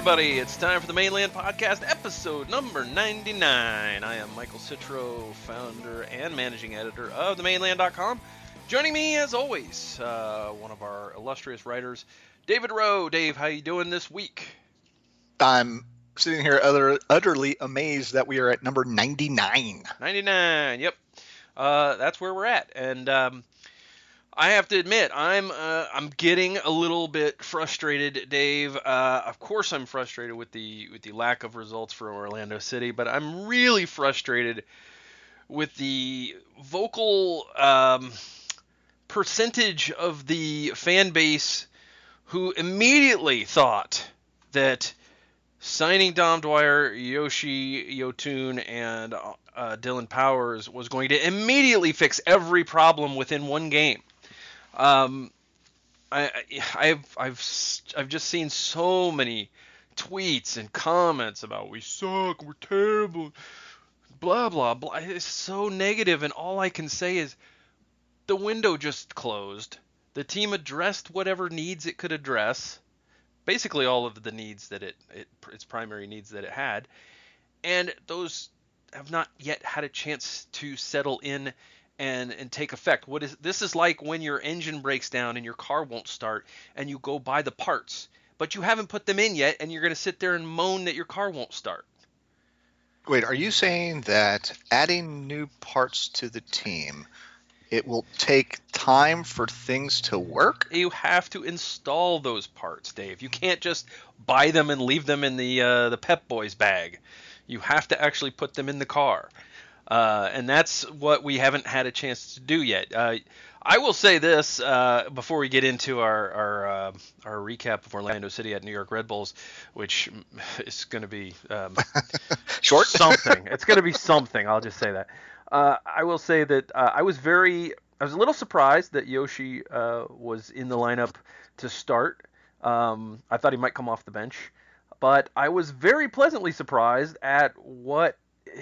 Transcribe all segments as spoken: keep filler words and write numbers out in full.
everybody. It's time for the Mainland Podcast, episode number ninety-nine. I am Michael Citro, founder and managing editor of the mainland dot com. Joining me, as always, uh, one of our illustrious writers, David Rowe. Dave, how you doing this week? I'm sitting here utter, utterly amazed that we are at number ninety-nine. ninety-nine, yep. Uh, that's where we're at. And um, I have to admit, I'm uh, I'm getting a little bit frustrated, Dave. Uh, of course, I'm frustrated with the with the lack of results for Orlando City, but I'm really frustrated with the vocal um, percentage of the fan base who immediately thought that signing Dom Dwyer, Yoshi Yotun, and uh, Dylan Powers was going to immediately fix every problem within one game. Um, I, I've I've I've just seen so many tweets and comments about we suck, we're terrible, blah blah blah. It's so negative, and all I can say is the window just closed. The team addressed whatever needs it could address, basically all of the needs that it, it its primary needs that it had, and those have not yet had a chance to settle in and and take effect. What is this is like when your engine breaks down and your car won't start and you go buy the parts, but you haven't put them in yet, and you're going to sit there and moan that your car won't start. Wait, are you saying that adding new parts to the team, it will take time for things to work? You have to install those parts, Dave. You can't just buy them and leave them in the uh, the Pep Boys bag. You have to actually put them in the car. Uh, and that's what we haven't had a chance to do yet. Uh, I will say this uh, before we get into our our, uh, our recap of Orlando City at New York Red Bulls, which is going to be um, short something. It's going to be something. I'll just say that. Uh, I will say that uh, I was very, I was a little surprised that Yoshi uh, was in the lineup to start. Um, I thought he might come off the bench, but I was very pleasantly surprised at what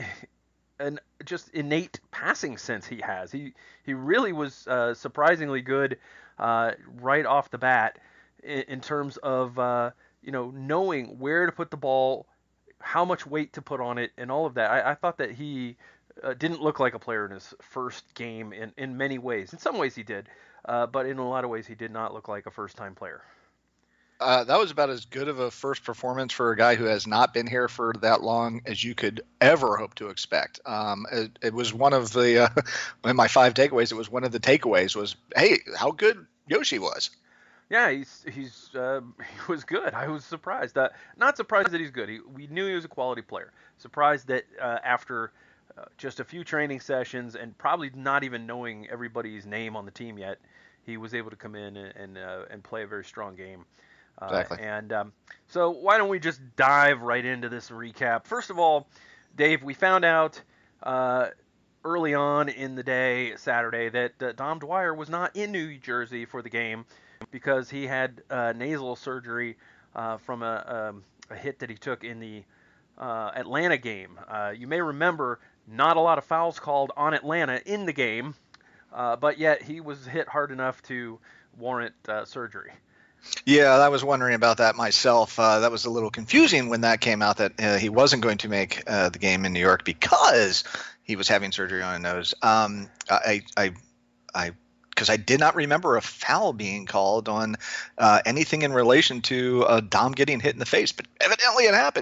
an just innate passing sense he has. He he really was uh, surprisingly good uh, right off the bat in, in terms of uh, you know knowing where to put the ball, how much weight to put on it, and all of that. I, I thought that he uh, didn't look like a player in his first game in, in many ways. In some ways he did, uh, but in a lot of ways he did not look like a first-time player. Uh, that was about as good of a first performance for a guy who has not been here for that long as you could ever hope to expect. Um, it, it was one of the uh, in my five takeaways. It was one of the takeaways was, hey, how good Yoshi was. Yeah, he's he's uh, he was good. I was surprised. Uh, not surprised that he's good. He, we knew he was a quality player. Surprised that uh, after uh, just a few training sessions and probably not even knowing everybody's name on the team yet, he was able to come in and and, uh, and play a very strong game. Uh, Exactly. And um, so why don't we just dive right into this recap? First of all, Dave, we found out uh, early on in the day, Saturday, that uh, Dom Dwyer was not in New Jersey for the game because he had uh, nasal surgery uh, from a, um, a hit that he took in the uh, Atlanta game. Uh, you may remember not a lot of fouls called on Atlanta in the game, uh, but yet he was hit hard enough to warrant uh, surgery. Yeah, I was wondering about that myself. Uh, that was a little confusing when that came out that uh, he wasn't going to make uh, the game in New York because he was having surgery on his nose. Um, I, I, I, because I did not remember a foul being called on uh, anything in relation to uh, Dom getting hit in the face, but evidently it happened.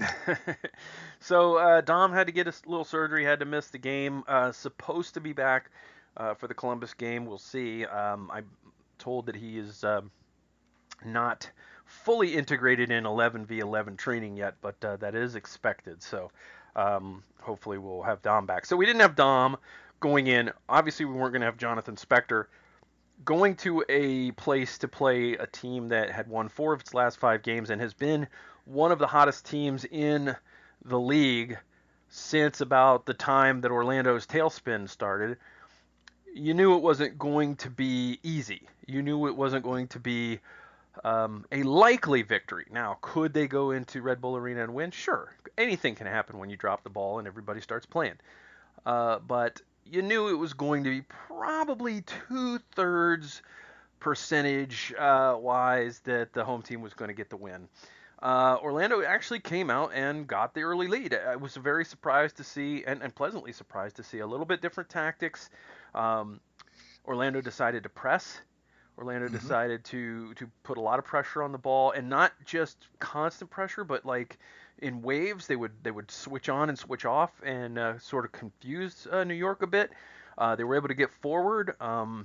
So uh, Dom had to get a little surgery, had to miss the game. Uh, supposed to be back uh, for the Columbus game. We'll see. Um, I'm told that he is. Um, not fully integrated in eleven v eleven training yet, but uh, that is expected. So um, hopefully we'll have Dom back. So we didn't have Dom going in. Obviously we weren't going to have Jonathan Spector going to a place to play a team that had won four of its last five games and has been one of the hottest teams in the league since about the time that Orlando's tailspin started. You knew it wasn't going to be easy. You knew it wasn't going to be Um, a likely victory. Now, could they go into Red Bull Arena and win? Sure. Anything can happen when you drop the ball and everybody starts playing. Uh, but you knew it was going to be probably two-thirds percentage uh, wise that the home team was going to get the win. uh, Orlando actually came out and got the early lead. I was very surprised to see, and, and pleasantly surprised to see, a little bit different tactics. Um, Orlando decided to press. Orlando Mm-hmm. decided to to put a lot of pressure on the ball, and not just constant pressure, but like in waves. They would they would switch on and switch off, and uh, sort of confuse uh, New York a bit. Uh, they were able to get forward. Um,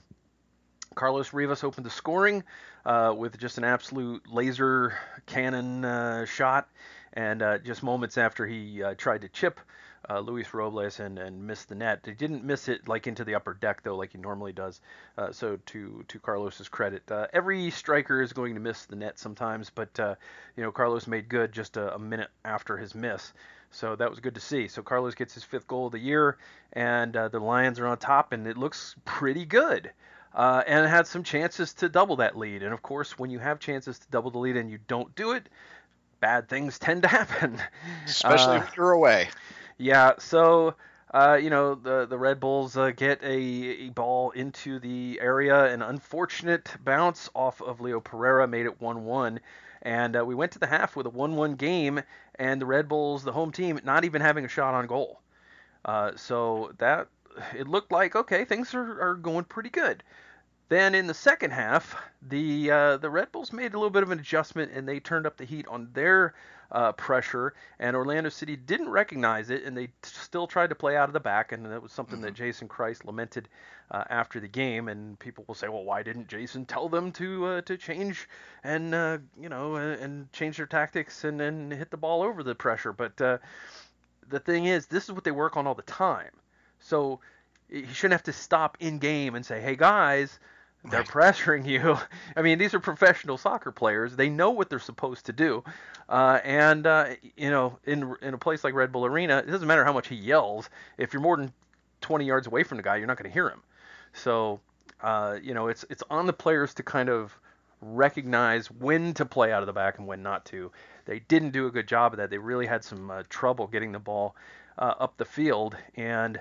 Carlos Rivas opened the scoring uh, with just an absolute laser cannon uh, shot, and uh, just moments after he uh, tried to chip uh, Luis Robles and, and missed the net. He didn't miss it like into the upper deck though, like he normally does. Uh, so to to Carlos's credit, uh, every striker is going to miss the net sometimes, but uh, you know Carlos made good just a, a minute after his miss. So that was good to see. So Carlos gets his fifth goal of the year, and uh, the Lions are on top, and it looks pretty good. Uh, and had some chances to double that lead. And of course, when you have chances to double the lead and you don't do it, bad things tend to happen. Especially Uh, when you're away. yeah, so uh, you know the the Red Bulls uh, get a, a ball into the area. An unfortunate bounce off of Leo Pereira made it one one, and uh, we went to the half with a one one game, and the Red Bulls, the home team, not even having a shot on goal. Uh, so that it looked like okay, things are, are going pretty good. Then in the second half, the uh, the Red Bulls made a little bit of an adjustment and they turned up the heat on their uh, pressure. And Orlando City didn't recognize it, and they t- still tried to play out of the back. And that was something Mm-hmm. that Jason Christ lamented uh, after the game. And people will say, well, why didn't Jason tell them to uh, to change and uh, you know and, and change their tactics and then hit the ball over the pressure? But uh, the thing is, this is what they work on all the time. So you shouldn't have to stop in game and say, hey guys, they're Right. pressuring you. I mean, these are professional soccer players. They know what they're supposed to do. Uh, and, uh, you know, in, in a place like Red Bull Arena, it doesn't matter how much he yells. If you're more than twenty yards away from the guy, you're not going to hear him. So, uh, you know, it's, it's on the players to kind of recognize when to play out of the back and when not to. They didn't do a good job of that. They really had some uh, trouble getting the ball uh, up the field. And,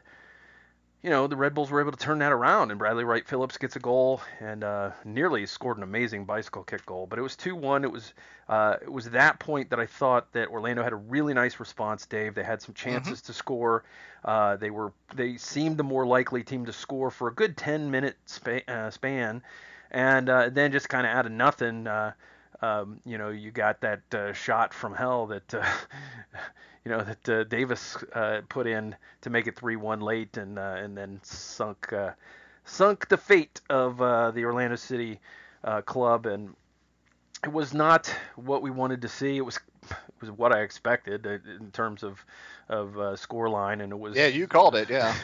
you know, the Red Bulls were able to turn that around, and Bradley Wright Phillips gets a goal and uh, nearly scored an amazing bicycle kick goal. But it was two one. It was uh, it was that point that I thought that Orlando had a really nice response, Dave. They had some Mm-hmm. chances to score. Uh, they were they seemed the more likely team to score for a good ten minute span, uh, span. And uh, then just kind of out of nothing, uh, um, you know, you got that uh, shot from hell that. Uh, you know that uh, Davis uh, put in to make it three one late, and uh, and then sunk uh, sunk the fate of uh, the Orlando City uh, club, and it was not what we wanted to see. It was it was what I expected uh, in terms of of uh, score line, and it was Yeah, you called it. Yeah.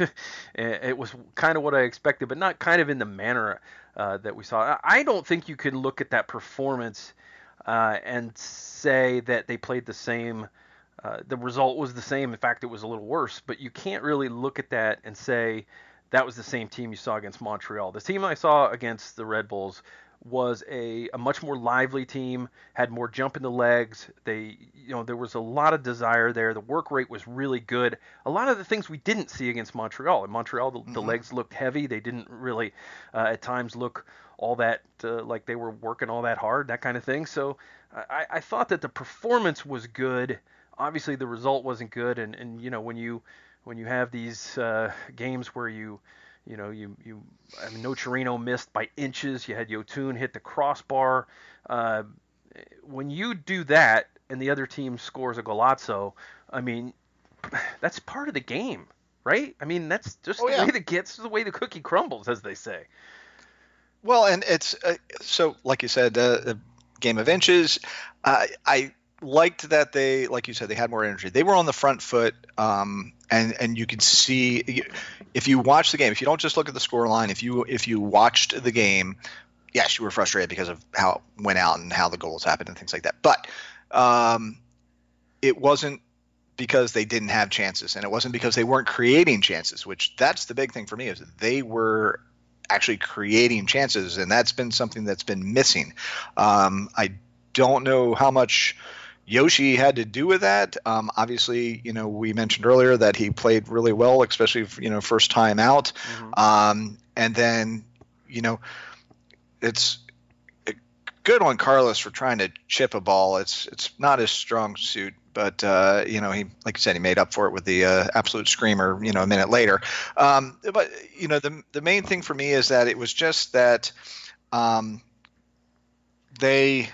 it was kind of what I expected, but not kind of in the manner uh, that we saw. I don't think you can look at that performance uh, and say that they played the same. Uh, the result was the same. In fact, it was a little worse. But you can't really look at that and say that was the same team you saw against Montreal. The team I saw against the Red Bulls was a, a much more lively team, had more jump in the legs. They, you know, there was a lot of desire there. The work rate was really good. A lot of the things we didn't see against Montreal. In Montreal, the, the Mm-hmm. legs looked heavy. They didn't really, uh, at times, look all that uh, like they were working all that hard, that kind of thing. So I, I thought that the performance was good. Obviously the result wasn't good, and, and you know when you when you have these uh, games where you you know you you I mean Nocerino missed by inches, you had Yotun hit the crossbar. Uh, when you do that and the other team scores a golazzo, I mean that's part of the game, right? I mean that's just Oh the yeah. way the gets the way the cookie crumbles, as they say. Well, and it's uh, so like you said, uh, the game of inches. Uh, I liked that they, like you said, they had more energy. They were on the front foot, um, and and you could see if you watch the game. If you don't just look at the score line, if you if you watched the game, yes, you were frustrated because of how it went out and how the goals happened and things like that. But um, it wasn't because they didn't have chances, and it wasn't because they weren't creating chances. Which that's the big thing for me is that they were actually creating chances, and that's been something that's been missing. Um, I don't know how much Yoshi had to do with that. Um, obviously, you know, we mentioned earlier that he played really well, especially, you know, first time out. Mm-hmm. Um, and then, you know, it's good on Carlos for trying to chip a ball. It's it's not his strong suit, but uh, you know, he, like you said, he made up for it with the uh, absolute screamer, you know, a minute later. Um, but you know, the the main thing for me is that it was just that um, they.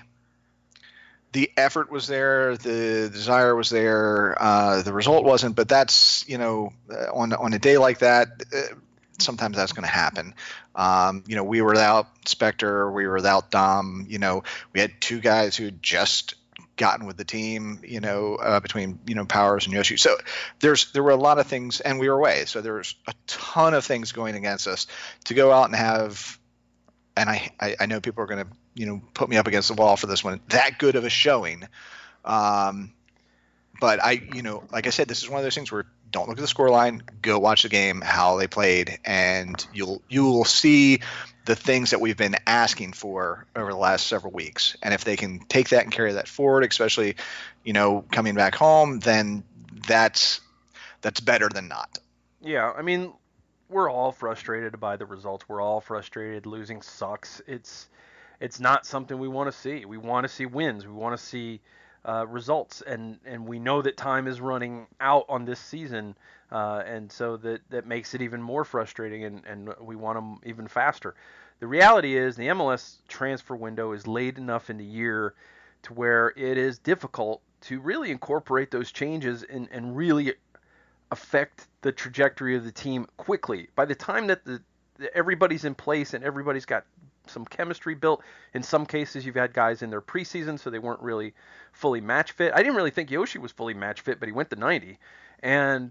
The effort was there, the desire was there, uh, the result wasn't. But that's, you know, uh, on on a day like that, uh, sometimes that's going to happen. Um, you know, we were without Spectre, we were without Dom. You know, we had two guys who had just gotten with the team. You know, uh, between you know Powers and Yoshi. So there's there were a lot of things, and we were away. So there was a ton of things going against us to go out and have. And I, I, I know people are going to, you know, put me up against the wall for this one. That good of a showing. Um, but I, you know, like I said, this is one of those things where don't look at the scoreline, go watch the game, how they played, and you'll you will see the things that we've been asking for over the last several weeks. And if they can take that and carry that forward, especially, you know, coming back home, then that's that's better than not. Yeah, I mean, we're all frustrated by the results. We're all frustrated. Losing sucks. It's it's not something we want to see. We want to see wins. We want to see uh, results, and and we know that time is running out on this season, uh, and so that that makes it even more frustrating, and and we want them even faster. The reality is the M L S transfer window is late enough in the year to where it is difficult to really incorporate those changes and and really affect the trajectory of the team quickly. By the time that the, the everybody's in place and everybody's got some chemistry built, in some cases you've had guys in their preseason, so they weren't really fully match fit. I didn't really think Yoshi was fully match fit, but he went to ninety. And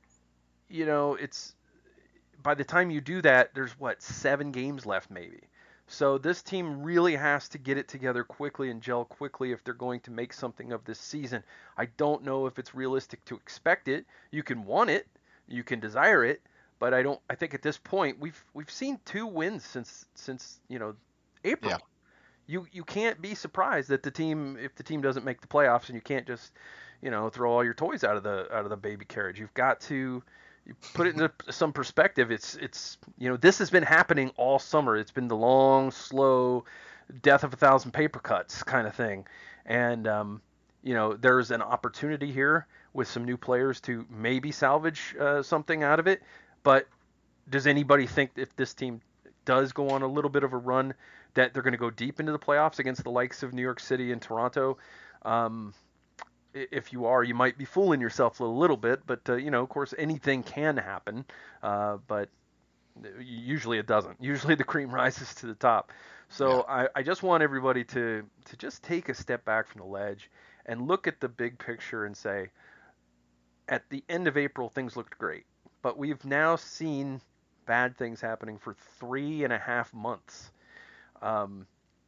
you know, it's by the time you do that, there's what, seven games left maybe. So this team really has to get it together quickly and gel quickly if they're going to make something of this season. I don't know if it's realistic to expect it. You can want it, you can desire it, but I don't. I think at this point we've we've seen two wins since since you know April. Yeah. You you can't be surprised that the team if the team doesn't make the playoffs, and you can't just you know throw all your toys out of the out of the baby carriage. You've got to you put it into some perspective. It's it's you know this has been happening all summer. It's been the long, slow death of a thousand paper cuts kind of thing, and um, you know there's an opportunity here with some new players to maybe salvage uh, something out of it. But does anybody think if this team does go on a little bit of a run that they're going to go deep into the playoffs against the likes of New York City and Toronto? Um, if you are, you might be fooling yourself a little bit, but uh, you know, of course, anything can happen, uh, but usually it doesn't. Usually the cream rises to the top. So yeah. I, I just want everybody to to just take a step back from the ledge and look at the big picture and say, at the end of April, things looked great, but we've now seen bad things happening for three and a half months. Um,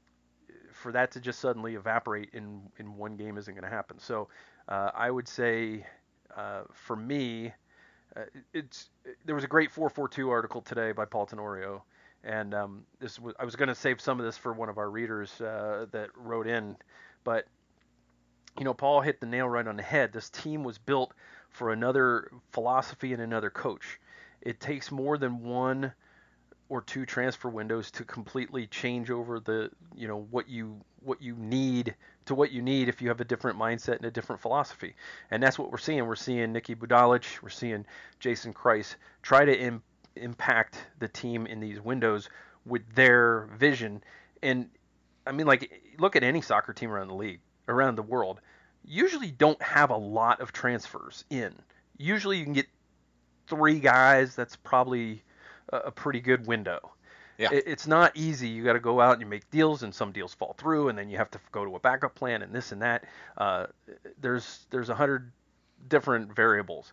for that to just suddenly evaporate in, in one game isn't going to happen. So uh, I would say uh, for me, uh, it's there was a great four forty-two article today by Paul Tenorio, and um, this was, I was going to save some of this for one of our readers uh, that wrote in, but you know Paul hit the nail right on the head. This team was built for another philosophy and another coach. It takes more than one or two transfer windows to completely change over the you know what you what you need to what you need if you have a different mindset and a different philosophy. And that's what we're seeing. We're seeing Nicky Budalic, we're seeing Jason Kreis try to Im- impact the team in these windows with their vision. And I mean, like, look at any soccer team around the league, around the world, usually don't have a lot of transfers in. Usually you can get three guys, that's probably a pretty good window. Yeah. It's not easy. You got to go out and you make deals, and some deals fall through, and then you have to go to a backup plan and this and that. Uh, there's there's a hundred different variables.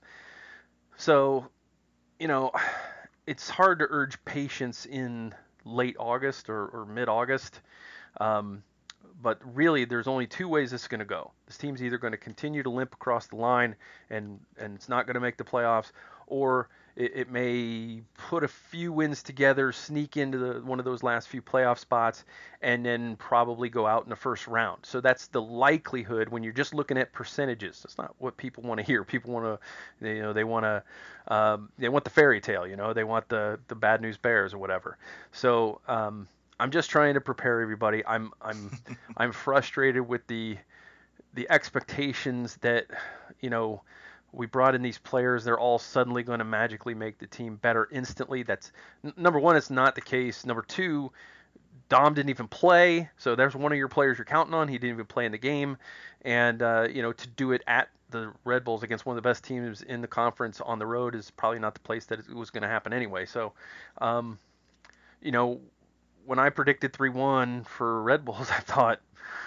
So, you know, it's hard to urge patience in late August or, or mid-August. Um, but really, there's only two ways this is going to go. This team's either going to continue to limp across the line, and and it's not going to make the playoffs, or it, it may put a few wins together, sneak into the, one of those last few playoff spots, and then probably go out in the first round. So that's the likelihood when you're just looking at percentages. That's not what people want to hear. People want to, you know, they want to, um, they want the fairy tale. You know, they want the the bad news bears or whatever. So um, I'm just trying to prepare everybody. I'm I'm I'm frustrated with the the expectations that, you know, we brought in these players. They're all suddenly going to magically make the team better instantly. That's n- number one. It's not the case. Number two, Dom didn't even play, so there's one of your players you're counting on. He didn't even play in the game, and uh, you know, to do it at the Red Bulls against one of the best teams in the conference on the road is probably not the place that it was going to happen anyway. So, um, you know, when I predicted three one for Red Bulls, I thought,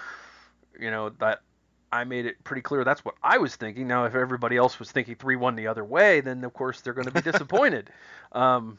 you know, that I made it pretty clear that's what I was thinking. Now, if everybody else was thinking three one the other way, then of course they're going to be disappointed. um,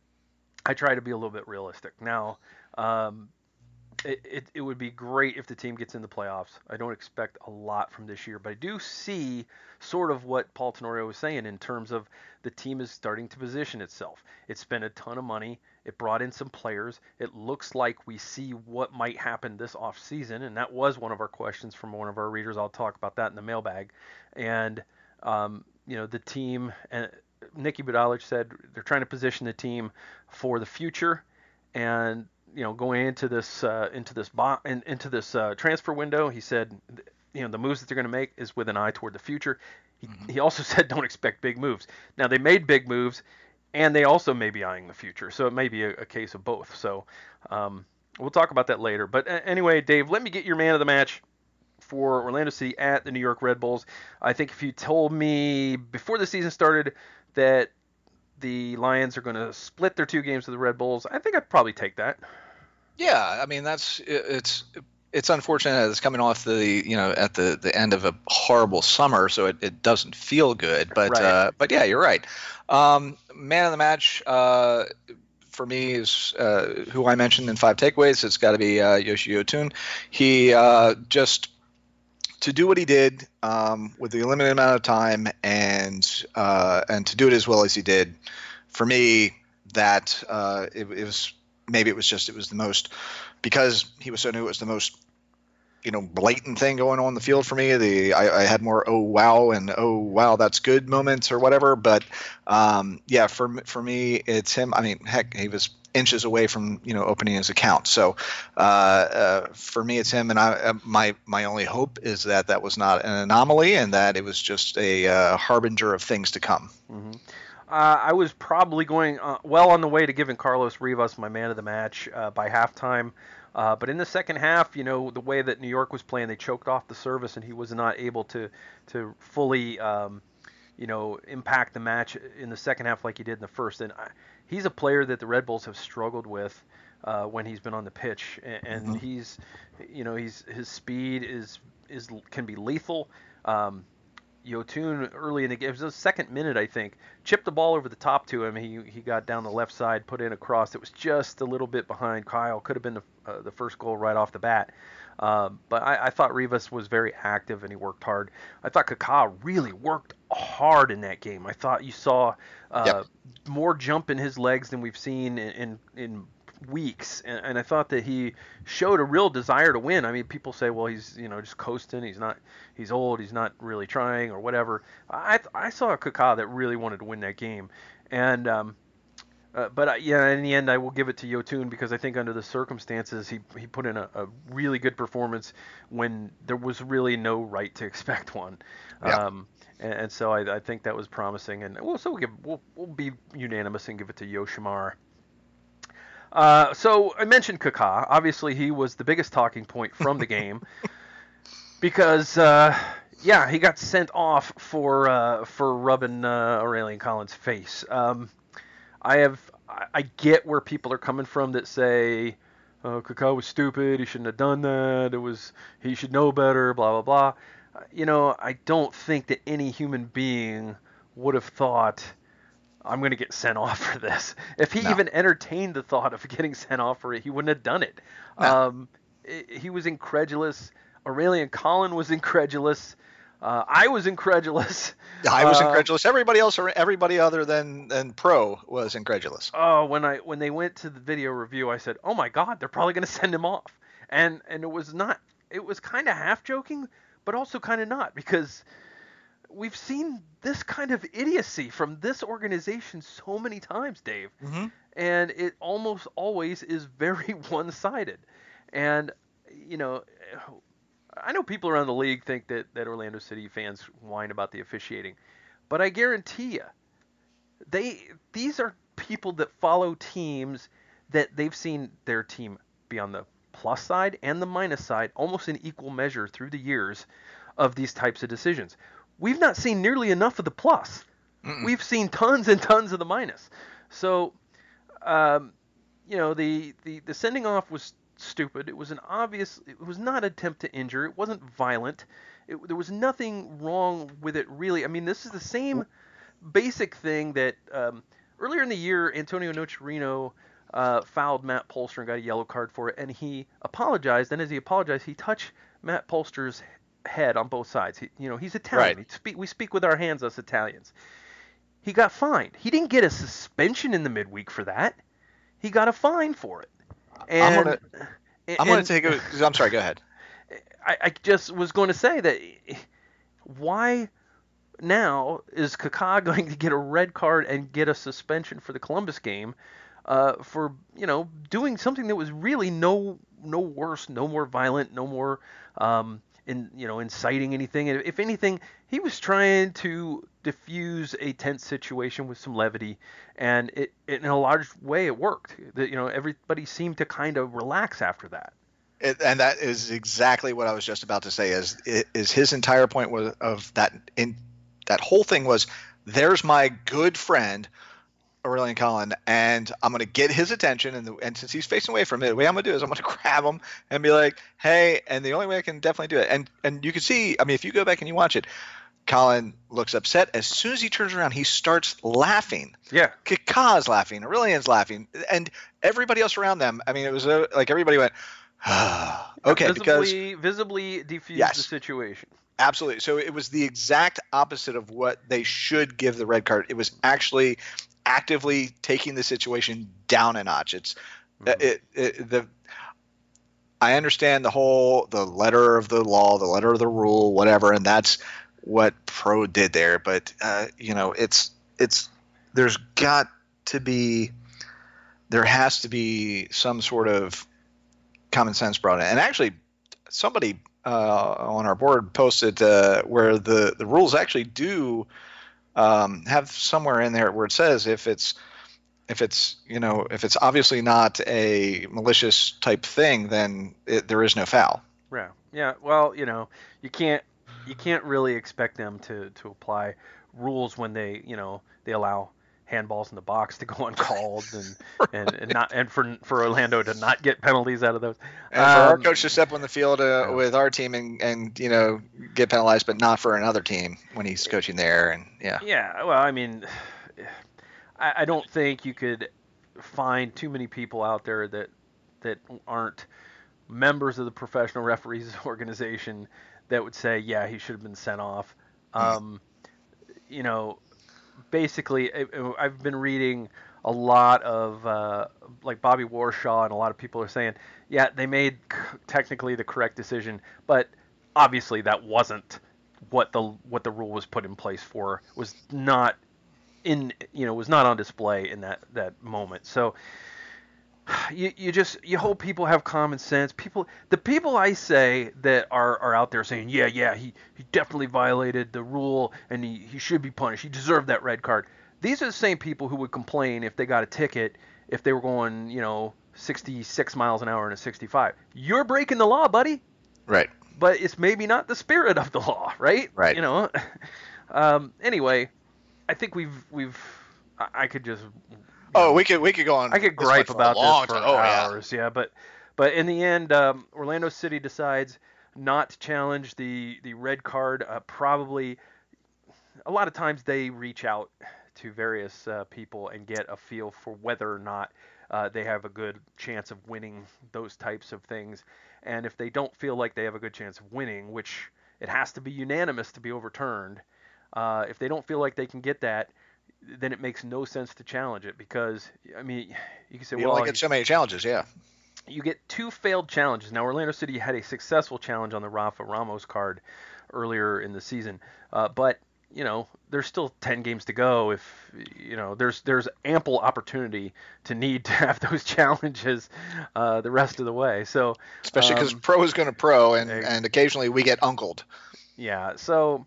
I try to be a little bit realistic. Now, um, it, it, it would be great if the team gets in the playoffs. I don't expect a lot from this year, but I do see sort of what Paul Tenorio was saying in terms of the team is starting to position itself. It spent a ton of money. It brought in some players. It looks like we see what might happen this offseason, and that was one of our questions from one of our readers. I'll talk about that in the mailbag. And, um, you know, the team, and Nicky Budalich said they're trying to position the team for the future, and you know, going into this uh, into this bo- in, into this uh, transfer window, he said, you know, the moves that they're going to make is with an eye toward the future. He, mm-hmm. he also said don't expect big moves. Now they made big moves, and they also may be eyeing the future, so it may be a, a case of both. So um, we'll talk about that later. But uh, anyway, Dave, let me get your man of the match for Orlando City at the New York Red Bulls. I think if you told me before the season started that the Lions are going to split their two games with the Red Bulls, I think I'd probably take that. Yeah, I mean that's it's it's unfortunate that it's coming off the you know at the, the end of a horrible summer, so it, it doesn't feel good. But right. uh, but yeah, you're right. Um, man of the match uh, for me is uh, who I mentioned in five takeaways. It's got to be uh, Yoshi Yotun. He uh, just to do what he did um, with the limited amount of time and uh, and to do it as well as he did, for me that uh, it, it was. Maybe it was just it was the most because he was so new. It was the most you know blatant thing going on in the field for me. The I, I had more oh wow and oh wow that's good moments or whatever. But um, yeah, for for me it's him. I mean, heck, he was inches away from you know opening his account. So uh, uh, for me it's him. And I uh, my my only hope is that that was not an anomaly and that it was just a uh, harbinger of things to come. Mm-hmm. Uh, I was probably going uh, well on the way to giving Carlos Rivas my man of the match uh, by halftime. Uh, but in the second half, you know, the way that New York was playing, they choked off the service, and he was not able to to fully, um, you know, impact the match in the second half like he did in the first. And I, he's a player that the Red Bulls have struggled with uh, when he's been on the pitch, and, and mm-hmm. he's, you know, he's his speed is is can be lethal. Um, Yotun early in the game, it was the second minute, I think, chipped the ball over the top to him. He he got down the left side, put in a cross. It was just a little bit behind Kyle. Could have been the, uh, the first goal right off the bat. Um, but I, I thought Rivas was very active and he worked hard. I thought Kaká really worked hard in that game. I thought you saw uh, yep. more jump in his legs than we've seen in in, in weeks, and, and I thought that he showed a real desire to win. I mean, people say, well, he's you know just coasting. He's not. He's old. He's not really trying or whatever. I I saw a Kaká that really wanted to win that game, and um, uh, but uh, yeah, in the end, I will give it to Yotun because I think under the circumstances, he he put in a, a really good performance when there was really no right to expect one. Yeah. Um, and, and so I, I think that was promising, and we'll so we'll, give, we'll we'll be unanimous and give it to Yoshimar. Uh, so I mentioned Kaká. Obviously, he was the biggest talking point from the game because, uh, yeah, he got sent off for uh, for rubbing uh, Aurelian Collins' face. Um, I have I get where people are coming from that say, oh, Kaká was stupid. He shouldn't have done that. It was he should know better. Blah blah blah. Uh, you know, I don't think that any human being would have thought, I'm going to get sent off for this. If he no. even entertained the thought of getting sent off for it, he wouldn't have done it. No. Um, it he was incredulous. Aurelian Collin was incredulous. Uh, I was incredulous. I was uh, incredulous. Everybody else, everybody other than, than Pro was incredulous. Oh, when I when they went to the video review, I said, "Oh my God, they're probably going to send him off." And and it was not. It was kind of half joking, but also kind of not, because we've seen this kind of idiocy from this organization so many times, Dave. Mm-hmm. and it almost always is very one-sided. And you know, I know people around the league think that that Orlando City fans whine about the officiating, but I guarantee you, they these are people that follow teams that they've seen their team be on the plus side and the minus side almost in equal measure through the years of these types of decisions. We've not seen nearly enough of the plus. Mm-mm. We've seen tons and tons of the minus. So, um, you know, the, the, the sending off was stupid. It was an obvious, it was not an attempt to injure. It wasn't violent. It, there was nothing wrong with it, really. I mean, this is the same basic thing that um, earlier in the year, Antonio Nocerino uh, fouled Matt Polster and got a yellow card for it, and he apologized. And as he apologized, he touched Matt Polster's head on both sides. He, you know, he's Italian. Right. He speak, we speak with our hands, us Italians. He got fined. He didn't get a suspension in the midweek for that. He got a fine for it. And, I'm gonna, and, I'm gonna take a. I'm sorry. Go ahead. I, I just was going to say that why now is Kaká going to get a red card and get a suspension for the Columbus game uh, for you know doing something that was really no no worse, no more violent, no more um, in you know inciting anything. If anything, he was trying to diffuse a tense situation with some levity, and it, it in a large way it worked. That you know everybody seemed to kind of relax after that. It, and that is exactly what I was just about to say. Is is his entire point was of that in that whole thing was there's my good friend Aurelian Collin, and I'm going to get his attention, and the, and since he's facing away from it, the way I'm going to do is I'm going to grab him and be like, hey, and the only way I can definitely do it, and and you can see, I mean, if you go back and you watch it, Collin looks upset. As soon as he turns around, he starts laughing. Yeah. Kaká's laughing, Aurelian's laughing, and everybody else around them. I mean, it was uh, like everybody went, okay, visibly, because visibly defuse yes, the situation. Absolutely. So it was the exact opposite of what they should give the red card. It was actually actively taking the situation down a notch. It's mm-hmm. it, it the I understand the whole the letter of the law, the letter of the rule, whatever, and that's what Pro did there. But uh, you know, it's it's there's got to be there has to be some sort of common sense brought in. And actually, somebody uh, on our board posted uh, where the, the rules actually do um, have somewhere in there where it says if it's if it's you know if it's obviously not a malicious type thing, then it, there is no foul. Yeah, yeah. Well, you know, you can't you can't really expect them to, to apply rules when they you know they allow handballs in the box to go uncalled and, and, and not and for for Orlando to not get penalties out of those. And um, for our coach to step on the field uh, yeah. with our team and, and you know get penalized, but not for another team when he's coaching there. And yeah. Yeah. Well, I mean, I, I don't think you could find too many people out there that that aren't members of the professional referees organization that would say, yeah, he should have been sent off. Mm-hmm. Um, you know. Basically, I've been reading a lot of uh, like Bobby Warshaw, and a lot of people are saying, yeah, they made technically the correct decision, but obviously that wasn't what the what the rule was put in place for. It was not in you know was not on display in that that moment. So you you just you hope people have common sense. People the people I say that are, are out there saying, yeah, yeah, he, he definitely violated the rule and he, he should be punished. He deserved that red card. These are the same people who would complain if they got a ticket if they were going, you know, sixty-six miles an hour in a sixty-five. You're breaking the law, buddy. Right. But it's maybe not the spirit of the law, right? Right. You know. um, anyway, I think we've we've I, I could just Oh, we could we could go on. I could gripe about this for oh, hours, yeah. yeah. But but in the end, um, Orlando City decides not to challenge the the red card. Uh, probably a lot of times they reach out to various uh, people and get a feel for whether or not uh, they have a good chance of winning those types of things. And if they don't feel like they have a good chance of winning, which it has to be unanimous to be overturned, uh, if they don't feel like they can get that, then it makes no sense to challenge it because, I mean, you can say, you well, only get so many challenges, yeah. You get two failed challenges. Now, Orlando City had a successful challenge on the Rafa Ramos card earlier in the season, uh, but you know, there's still ten games to go. If you know, there's there's ample opportunity to need to have those challenges uh, the rest of the way. So especially because um, pro is going to pro, and ex- and occasionally we get uncled. yeah. So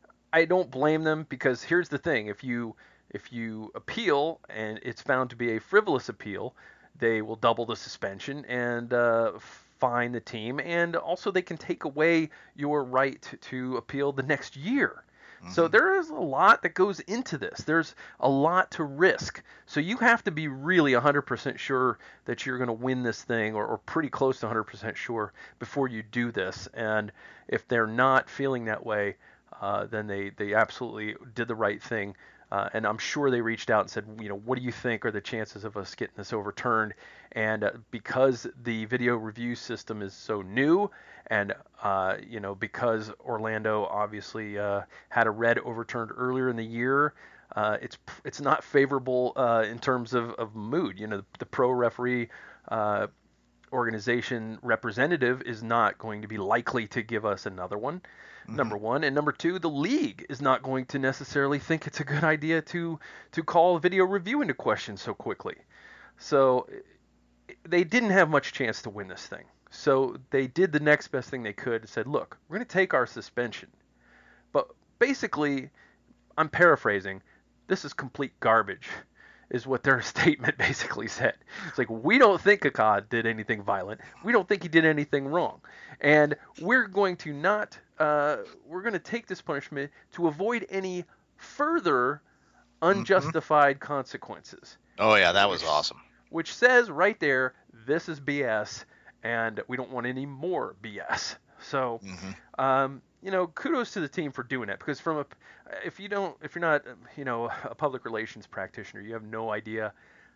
I don't blame them, because here's the thing: if you if you appeal and it's found to be a frivolous appeal, they will double the suspension and uh, fine the team, and also they can take away your right to, to appeal the next year. So Mm-hmm. there is a lot that goes into this. There's a lot to risk. So you have to be really one hundred percent sure that you're going to win this thing, or, or pretty close to one hundred percent sure before you do this. And if they're not feeling that way, uh, then they, they absolutely did the right thing. Uh, and I'm sure they reached out and said, you know, what do you think are the chances of us getting this overturned? And uh, because the video review system is so new, and uh, you know, because Orlando obviously uh, had a red overturned earlier in the year, uh, it's it's not favorable uh, in terms of, of mood. You know, the, the pro referee uh, organization representative is not going to be likely to give us another one. Mm-hmm. Number one, and number two, the league is not going to necessarily think it's a good idea to to call video review into question so quickly. So they didn't have much chance to win this thing. So they did the next best thing they could and said, look, we're going to take our suspension. But basically, I'm paraphrasing, this is complete garbage, is what their statement basically said. It's like, we don't think Kaká did anything violent. We don't think he did anything wrong. And we're going to not, uh, we're going to take this punishment to avoid any further Mm-hmm. unjustified consequences. Oh yeah, that was Which awesome. which says right there, this is B S, and we don't want any more B S. So, Mm-hmm. um, you know, kudos to the team for doing it, because from a, if you don't, if you're not, you know, a public relations practitioner, you have no idea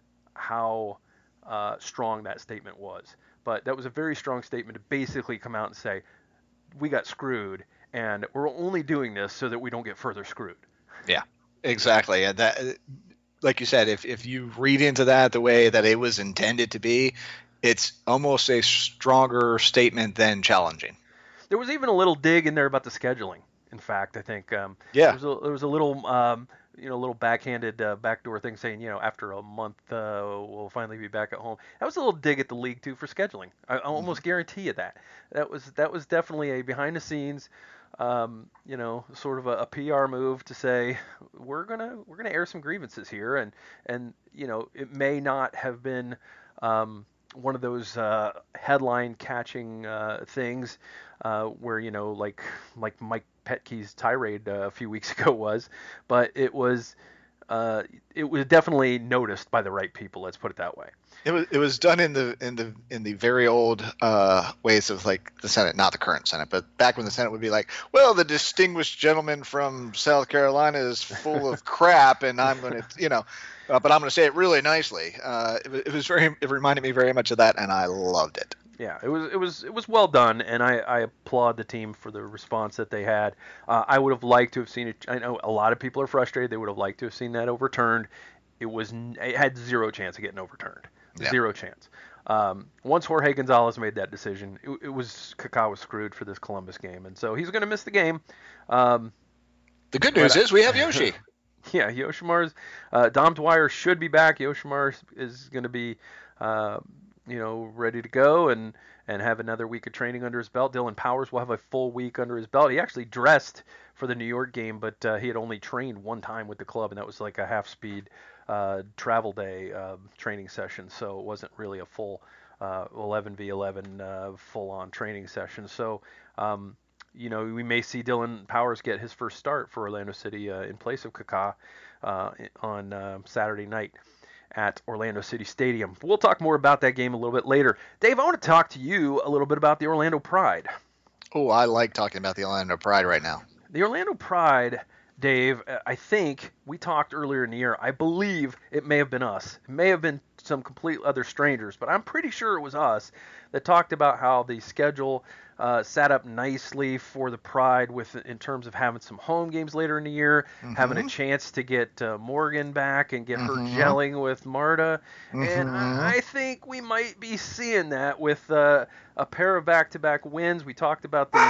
how uh, strong that statement was. But that was a very strong statement to basically come out and say, we got screwed, and we're only doing this so that we don't get further screwed. Yeah, exactly. And that, like you said, if if you read into that the way that it was intended to be, it's almost a stronger statement than challenging. There was even a little dig in there about the scheduling. In fact, I think um, there Yeah. was a there was a little um, you know, little backhanded uh, backdoor thing saying, you know, after a month uh, we'll finally be back at home. That was a little dig at the league too for scheduling. I, I Mm-hmm. almost guarantee you that. That was that was definitely a behind the scenes, um, you know, sort of a, a P R move to say we're gonna we're gonna air some grievances here, and and you know, it may not have been. Um, one of those uh, headline catching uh, things uh, where, you know, like like Mike Petke's tirade uh, a few weeks ago was, but it was uh, it was definitely noticed by the right people. Let's put it that way. It was it was done in the in the in the very old uh, ways of like the Senate, not the current Senate, but back when the Senate would be like, well, the distinguished gentleman from South Carolina is full of crap, and I'm going to, you know, uh, but I'm going to say it really nicely. Uh, it, it was very, it reminded me very much of that, and I loved it. Yeah, it was it was it was well done, and I, I applaud the team for the response that they had. Uh, I would have liked to have seen it. I know a lot of people are frustrated. They would have liked to have seen that overturned. It was it had zero chance of getting overturned. Yeah. Zero chance. Um, once Jorge Gonzalez made that decision, it, it was Kaká was screwed for this Columbus game, and so he's going to miss the game. Um, The good but news is we have Yoshi. yeah, Yoshimar's uh, Dom Dwyer should be back. Yoshimar is going to be, uh, you know, ready to go and and have another week of training under his belt. Dylan Powers will have a full week under his belt. He actually dressed for the New York game, but uh, he had only trained one time with the club, and that was like a half-speed uh, travel day uh, training session. So it wasn't really a full uh, eleven v eleven uh, full-on training session. So. Um, you know, we may see Dylan Powers get his first start for Orlando City uh, in place of Kaká uh, on uh, Saturday night at Orlando City Stadium. We'll talk more about that game a little bit later. Dave, I want to talk to you a little bit about the Orlando Pride. Oh, I like talking about the Orlando Pride right now. The Orlando Pride, Dave, I think we talked earlier in the year. I believe it may have been us. It may have been some complete other strangers, but I'm pretty sure it was us that talked about how the schedule uh, sat up nicely for the Pride with in terms of having some home games later in the year, Mm-hmm. having a chance to get uh, Morgan back and get Mm-hmm. her gelling with Marta. Mm-hmm. And I, I think we might be seeing that with uh, a pair of back-to-back wins. We talked about the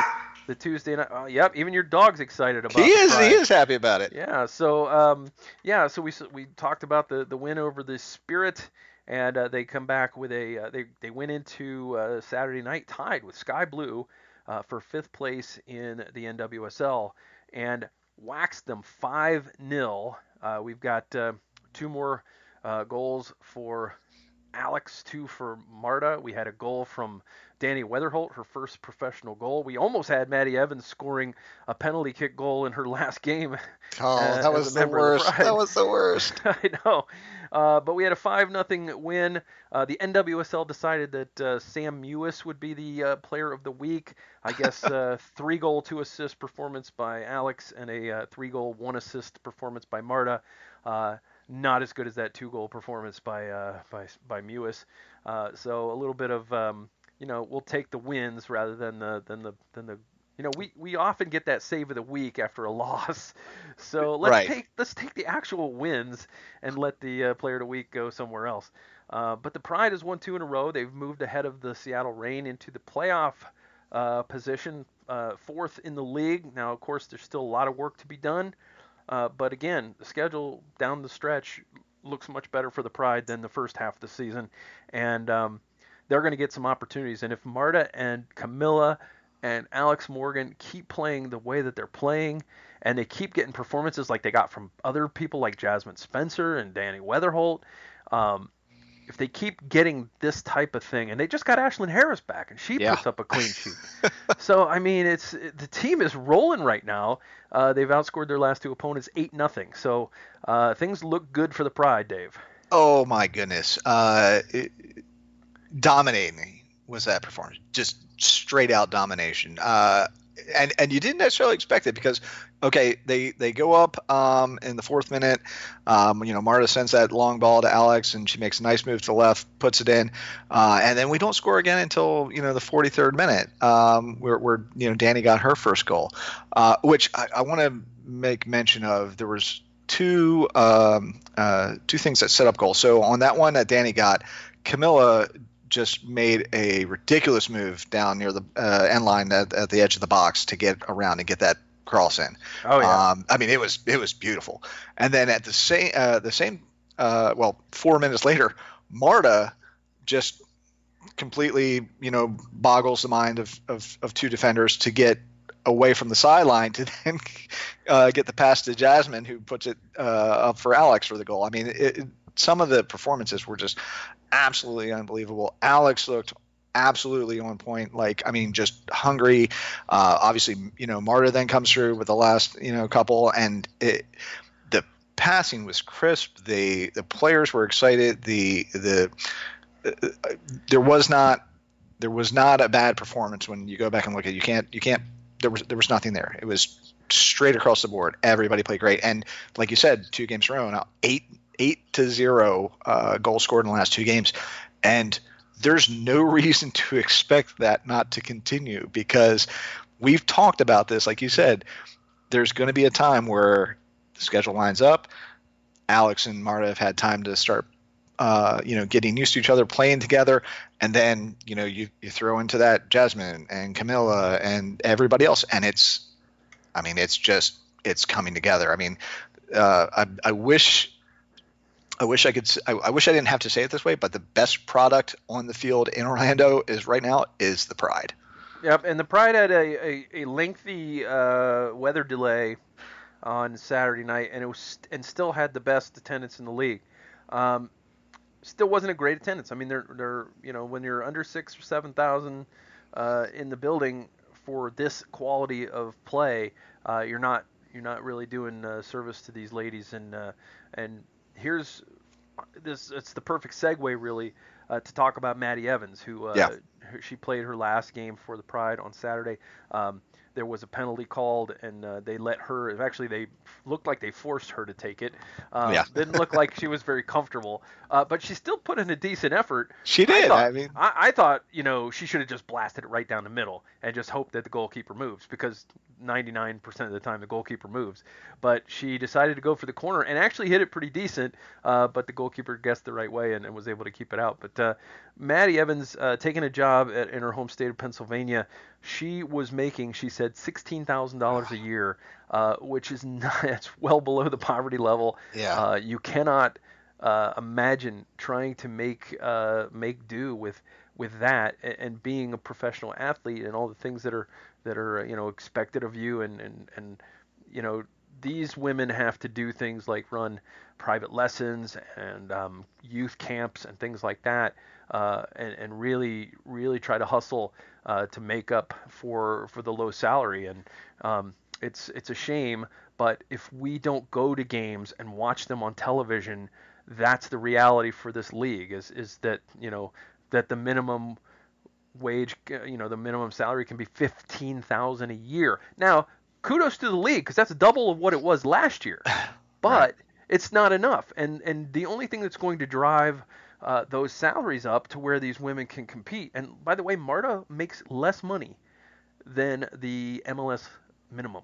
the Tuesday night. Uh, yep, even your dog's excited about. He the is. Pride. He is happy about it. Yeah. So um, yeah. So we we talked about the the win over the Spirit, and uh, they come back with a uh, they they went into uh, Saturday night tied with Sky Blue uh, for fifth place in the N W S L and waxed them five nil. Uh, we've got uh, two more uh, goals for Alex, two for Marta. We had a goal from Danny Weatherholt, her first professional goal. We almost had Maddie Evans scoring a penalty kick goal in her last game. Oh, uh, that was the worst. That was the worst. I know. Uh, but we had a five nothing win. Uh, the N W S L decided that uh, Sam Mewis would be the uh, player of the week. I guess uh, three goal, two assist performance by Alex and a uh, three goal, one assist performance by Marta. Uh, not as good as that two goal performance by uh, by by Mewis. Uh, so a little bit of um, you know, we'll take the wins rather than the than the than the you know, we, we often get that save of the week after a loss. So let's Right. take let's take the actual wins and let the uh, player of the week go somewhere else. Uh, but the Pride has won two in a row. They've moved ahead of the Seattle Reign into the playoff uh, position, uh, fourth in the league. Now, of course, there's still a lot of work to be done. Uh, but again, the schedule down the stretch looks much better for the Pride than the first half of the season, and um, they're going to get some opportunities. And if Marta and Camilla and Alex Morgan keep playing the way that they're playing, and they keep getting performances like they got from other people like Jasmine Spencer and Danny Weatherholt, um, if they keep getting this type of thing, and they just got Ashlyn Harris back, and she Yeah. puts up a clean sheet. So I mean, it's the team is rolling right now. Uh, they've outscored their last two opponents eight nothing. So uh, things look good for the Pride, Dave. Oh my goodness. Uh, it, dominating was that performance. Just straight out domination. Uh, and and you didn't necessarily expect it because, okay, they they go up um, in the fourth minute. Um, you know, Marta sends that long ball to Alex, and she makes a nice move to the left, puts it in, uh, and then we don't score again until you know the forty-third minute, um, where, where you know Danny got her first goal, uh, which I, I want to make mention of. There was two um, uh, two things that set up goals. So on that one that Danny got, Camilla just made a ridiculous move down near the uh, end line at, at the edge of the box to get around and get that cross in. Oh yeah. Um, I mean, it was it was beautiful. And then at the same uh, the same uh, well, four minutes later, Marta just completely you know boggles the mind of of, of two defenders to get away from the sideline to then uh, get the pass to Jasmine, who puts it uh, up for Alex for the goal. I mean, it, it, some of the performances were just absolutely unbelievable. Alex looked absolutely on point. Like, I mean, just hungry. Uh, obviously, you know, Marta then comes through with the last, you know, couple, and it, the passing was crisp. The the players were excited. The the uh, there was not there was not a bad performance when you go back and look at it. You can't you can't there was there was nothing there. It was straight across the board. Everybody played great, and like you said, two games in a row now, eight eight to zero uh, goals scored in the last two games, and there's no reason to expect that not to continue because we've talked about this. Like you said, there's going to be a time where the schedule lines up. Alex and Marta have had time to start, uh, you know, getting used to each other, playing together, and then you know you you throw into that Jasmine and Camilla and everybody else, and it's, I mean, it's just it's coming together. I mean, uh, I I wish. I wish I could. I, I wish I didn't have to say it this way, but the best product on the field in Orlando is right now is the Pride. Yep, and the Pride had a, a, a lengthy uh, weather delay on Saturday night, and it was and still had the best attendance in the league. Um, still wasn't a great attendance. I mean, they're they're you know when you're under six or seven thousand uh, in the building for this quality of play, uh, you're not you're not really doing uh, service to these ladies, and uh, and here's this it's the perfect segue really uh, to talk about Maddie Evans, who, uh, Yeah. who she played her last game for the Pride on Saturday. Um, there was a penalty called, and uh, they let her. Actually, they looked like they forced her to take it. Um, Yeah. Didn't look like she was very comfortable, uh, but she still put in a decent effort. She did. I, thought, I mean, I, I thought you know she should have just blasted it right down the middle and just hoped that the goalkeeper moves, because ninety-nine percent of the time the goalkeeper moves. But she decided to go for the corner and actually hit it pretty decent, uh, but the goalkeeper guessed the right way and, and was able to keep it out. But uh, Maddie Evans, uh, taking a job at, in her home state of Pennsylvania, she was making, she said, sixteen thousand dollars a year, uh, which is not, it's well below the poverty level. Yeah. Uh, you cannot uh, imagine trying to make uh, make do with with that and, and being a professional athlete and all the things that are that are you know expected of you, and and and you know these women have to do things like run private lessons and um, youth camps and things like that, uh, and and really really try to hustle uh, to make up for for the low salary. And um, it's it's a shame, but if we don't go to games and watch them on television, that's the reality for this league. Is is that you know that the minimum wage, you know, the minimum salary can be fifteen thousand dollars a year. Now, kudos to the league because that's double of what it was last year, but right. It's not enough. And and the only thing that's going to drive uh, those salaries up to where these women can compete. And by the way, Marta makes less money than the M L S minimum.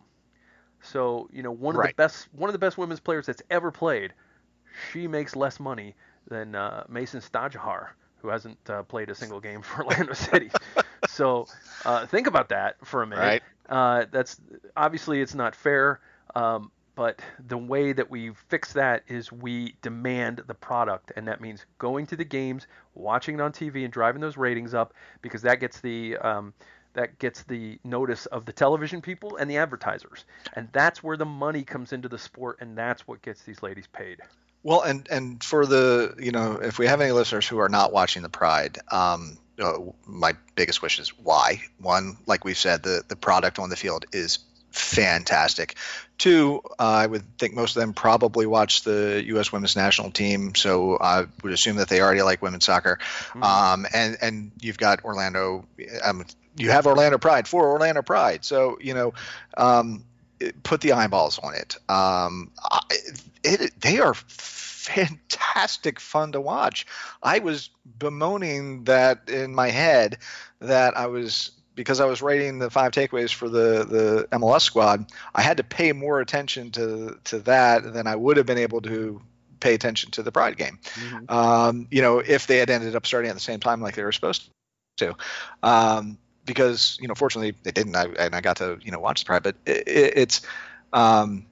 So you know, one of right. the best one of the best women's players that's ever played, she makes less money than uh, Mason Stajahar, who hasn't uh, played a single game for Orlando City. So uh, think about that for a minute. Right. Uh, that's obviously it's not fair, um, but the way that we fix that is we demand the product, and that means going to the games, watching it on T V, and driving those ratings up, because that gets the um, that gets the notice of the television people and the advertisers, and that's where the money comes into the sport, and that's what gets these ladies paid. Well, and, and for the, you know, if we have any listeners who are not watching the Pride, um, uh, my biggest wish is why. One, like we've said, the, the product on the field is fantastic. Two, uh, I would think most of them probably watch the U S women's national team, so I would assume that they already like women's soccer. Mm-hmm. Um, and, and you've got Orlando, um, you have Orlando Pride for Orlando Pride. So, you know, um, put the eyeballs on it. Um, it, it. They are fantastic fun to watch. I was bemoaning that in my head that I was, because I was writing the five takeaways for the, the M L S squad, I had to pay more attention to, to that than I would have been able to pay attention to the Pride game. Mm-hmm. Um, you know, if they had ended up starting at the same time like they were supposed to. Um, because, you know, fortunately they didn't, I, and I got to, you know, watch the Pride, but it, it, it's, um,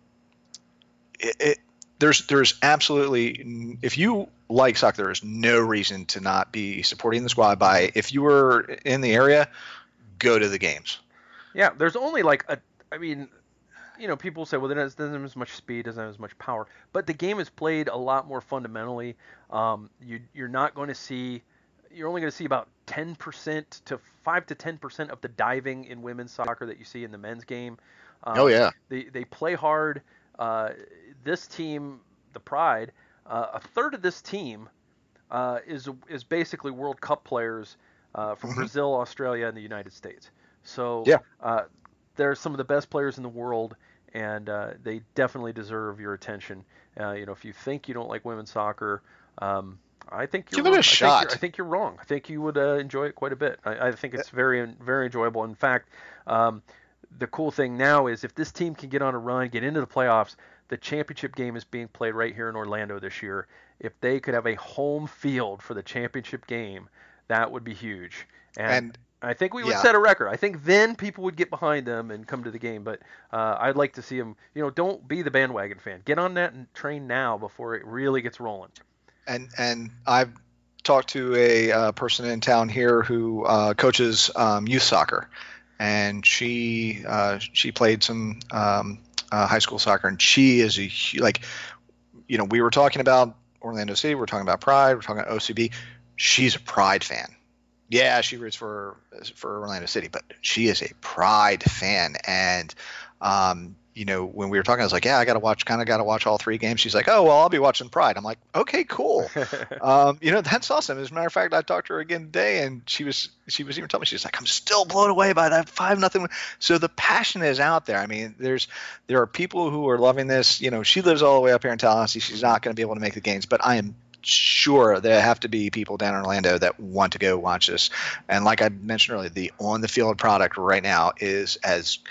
it, it, there's, there's absolutely, if you like soccer, there is no reason to not be supporting the squad by, if you were in the area, go to the games. Yeah. There's only like a, I mean, you know, people say, well, it doesn't have as much speed, doesn't have as much power, but the game is played a lot more fundamentally. Um, you, you're not going to see, you're only going to see about ten percent to five to ten percent of the diving in women's soccer that you see in the men's game. Um, oh yeah. They they play hard. Uh, this team, the Pride, uh, a third of this team uh, is is basically World Cup players uh, from mm-hmm. Brazil, Australia, and the United States. So yeah. uh, they're some of the best players in the world, and uh, they definitely deserve your attention. Uh, you know, if you think you don't like women's soccer, um, I think you're give it a I shot. Think I think you're wrong. I think you would uh, enjoy it quite a bit. I, I think it's very, very enjoyable. In fact, um, the cool thing now is if this team can get on a run, get into the playoffs, the championship game is being played right here in Orlando this year. If they could have a home field for the championship game, that would be huge. And, and I think we would yeah. set a record. I think then people would get behind them and come to the game. But uh, I'd like to see them, you know, don't be the bandwagon fan. Get on that and train now before it really gets rolling. And and I've talked to a uh, person in town here who uh, coaches um, youth soccer, and she uh, she played some um, uh, high school soccer, and she is a like, you know, we were talking about Orlando City, we're talking about Pride, we're talking about O C B. She's a Pride fan. Yeah, she roots for for Orlando City, but she is a Pride fan, and um, you know, when we were talking, I was like, yeah, I got to watch, kind of got to watch all three games. She's like, oh, well, I'll be watching Pride. I'm like, okay, cool. um, you know, that's awesome. As a matter of fact, I talked to her again today, and she was, she was even telling me, she's like, I'm still blown away by that five nothing. So the passion is out there. I mean, there's, there are people who are loving this. You know, she lives all the way up here in Tallahassee. She's not going to be able to make the games, but I am sure there have to be people down in Orlando that want to go watch this. And like I mentioned earlier, the on the field product right now is as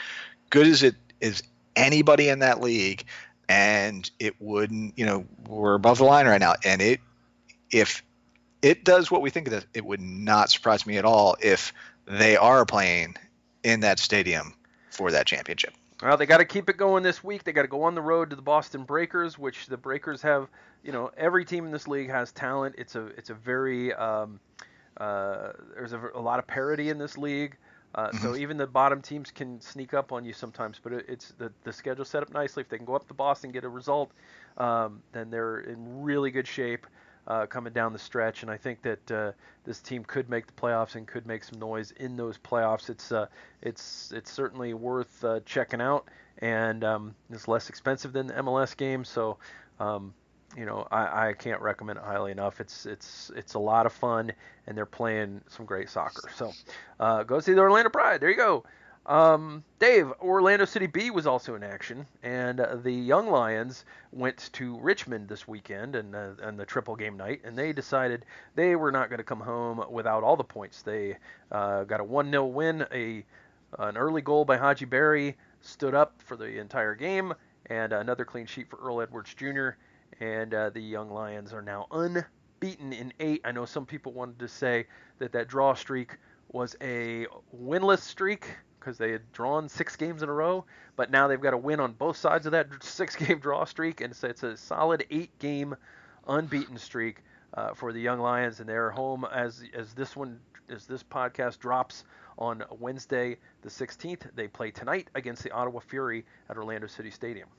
good as it is anybody in that league, and it wouldn't, you know, we're above the line right now, and it if it does what we think it does, it would not surprise me at all if they are playing in that stadium for that championship. Well, they got to keep it going this week. They got to go on the road to the Boston Breakers, which the Breakers have. You know, every team in this league has talent. It's a it's a very um, uh, there's a, a lot of parity in this league. Uh, mm-hmm. So even the bottom teams can sneak up on you sometimes. But it, it's the the schedule set up nicely. If they can go up to Boston, get a result, um, then they're in really good shape uh, coming down the stretch. And I think that uh, this team could make the playoffs and could make some noise in those playoffs. It's uh, it's it's certainly worth uh, checking out, and um, it's less expensive than the M L S game. So, um, you know, I, I can't recommend it highly enough. It's it's it's a lot of fun, and they're playing some great soccer. So, uh, go see the Orlando Pride. There you go. Um, Dave, Orlando City B was also in action, and uh, the Young Lions went to Richmond this weekend and uh, and the triple game night, and they decided they were not going to come home without all the points. They uh, got a one nil win, a an early goal by Haji Berry stood up for the entire game, and another clean sheet for Earl Edwards Junior, and uh, the Young Lions are now unbeaten in eight. I know some people wanted to say that that draw streak was a winless streak, because they had drawn six games in a row, but now they've got a win on both sides of that six-game draw streak, and so it's a solid eight-game unbeaten streak uh, for the Young Lions, and they're home as as this one as this podcast drops on Wednesday the sixteenth. They play tonight against the Ottawa Fury at Orlando City Stadium.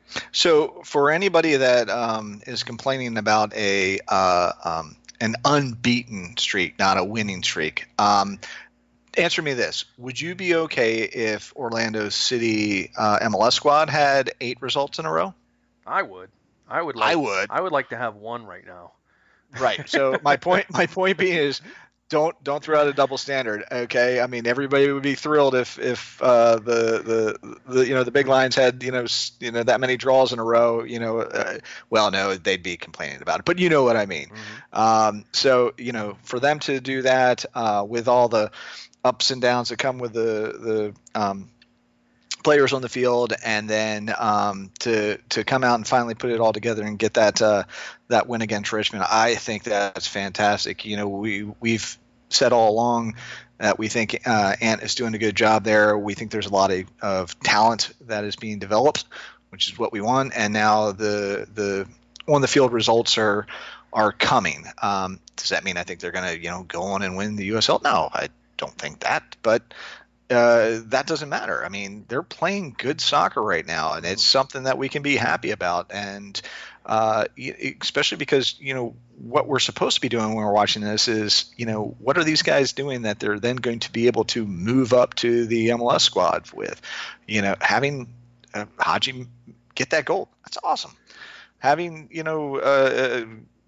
So for anybody that um, is complaining about a uh, um, an unbeaten streak, not a winning streak. Um, Answer me this. Would you be okay if Orlando City uh, M L S squad had eight results in a row? I would. I would like I would. I would like to have one right now. Right. So my point my point being is don't don't throw out a double standard, okay? I mean, everybody would be thrilled if if uh, the the the you know the big Lions had you know s- you know that many draws in a row, you know, uh, well no, they'd be complaining about it. But you know what I mean. Mm-hmm. Um, so, you know, for them to do that uh, with all the ups and downs that come with the the um, players on the field, and then um, to to come out and finally put it all together and get that uh, that win against Richmond, I think that's fantastic. You know, we we've said all along that we think uh, Ant is doing a good job there. We think there's a lot of, of talent that is being developed, which is what we want. And now the the on the field results are are coming. Um, does that mean I think they're going to you know go on and win the U S L? No, I don't think that, but uh, that doesn't matter. I mean, they're playing good soccer right now, and it's something that we can be happy about. And uh, especially because, you know, what we're supposed to be doing when we're watching this is, you know, what are these guys doing that they're then going to be able to move up to the M L S squad with? You know, having uh, Haji get that goal, that's awesome. Having, you know, uh,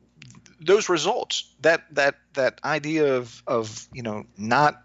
those results, that that that idea of of you know not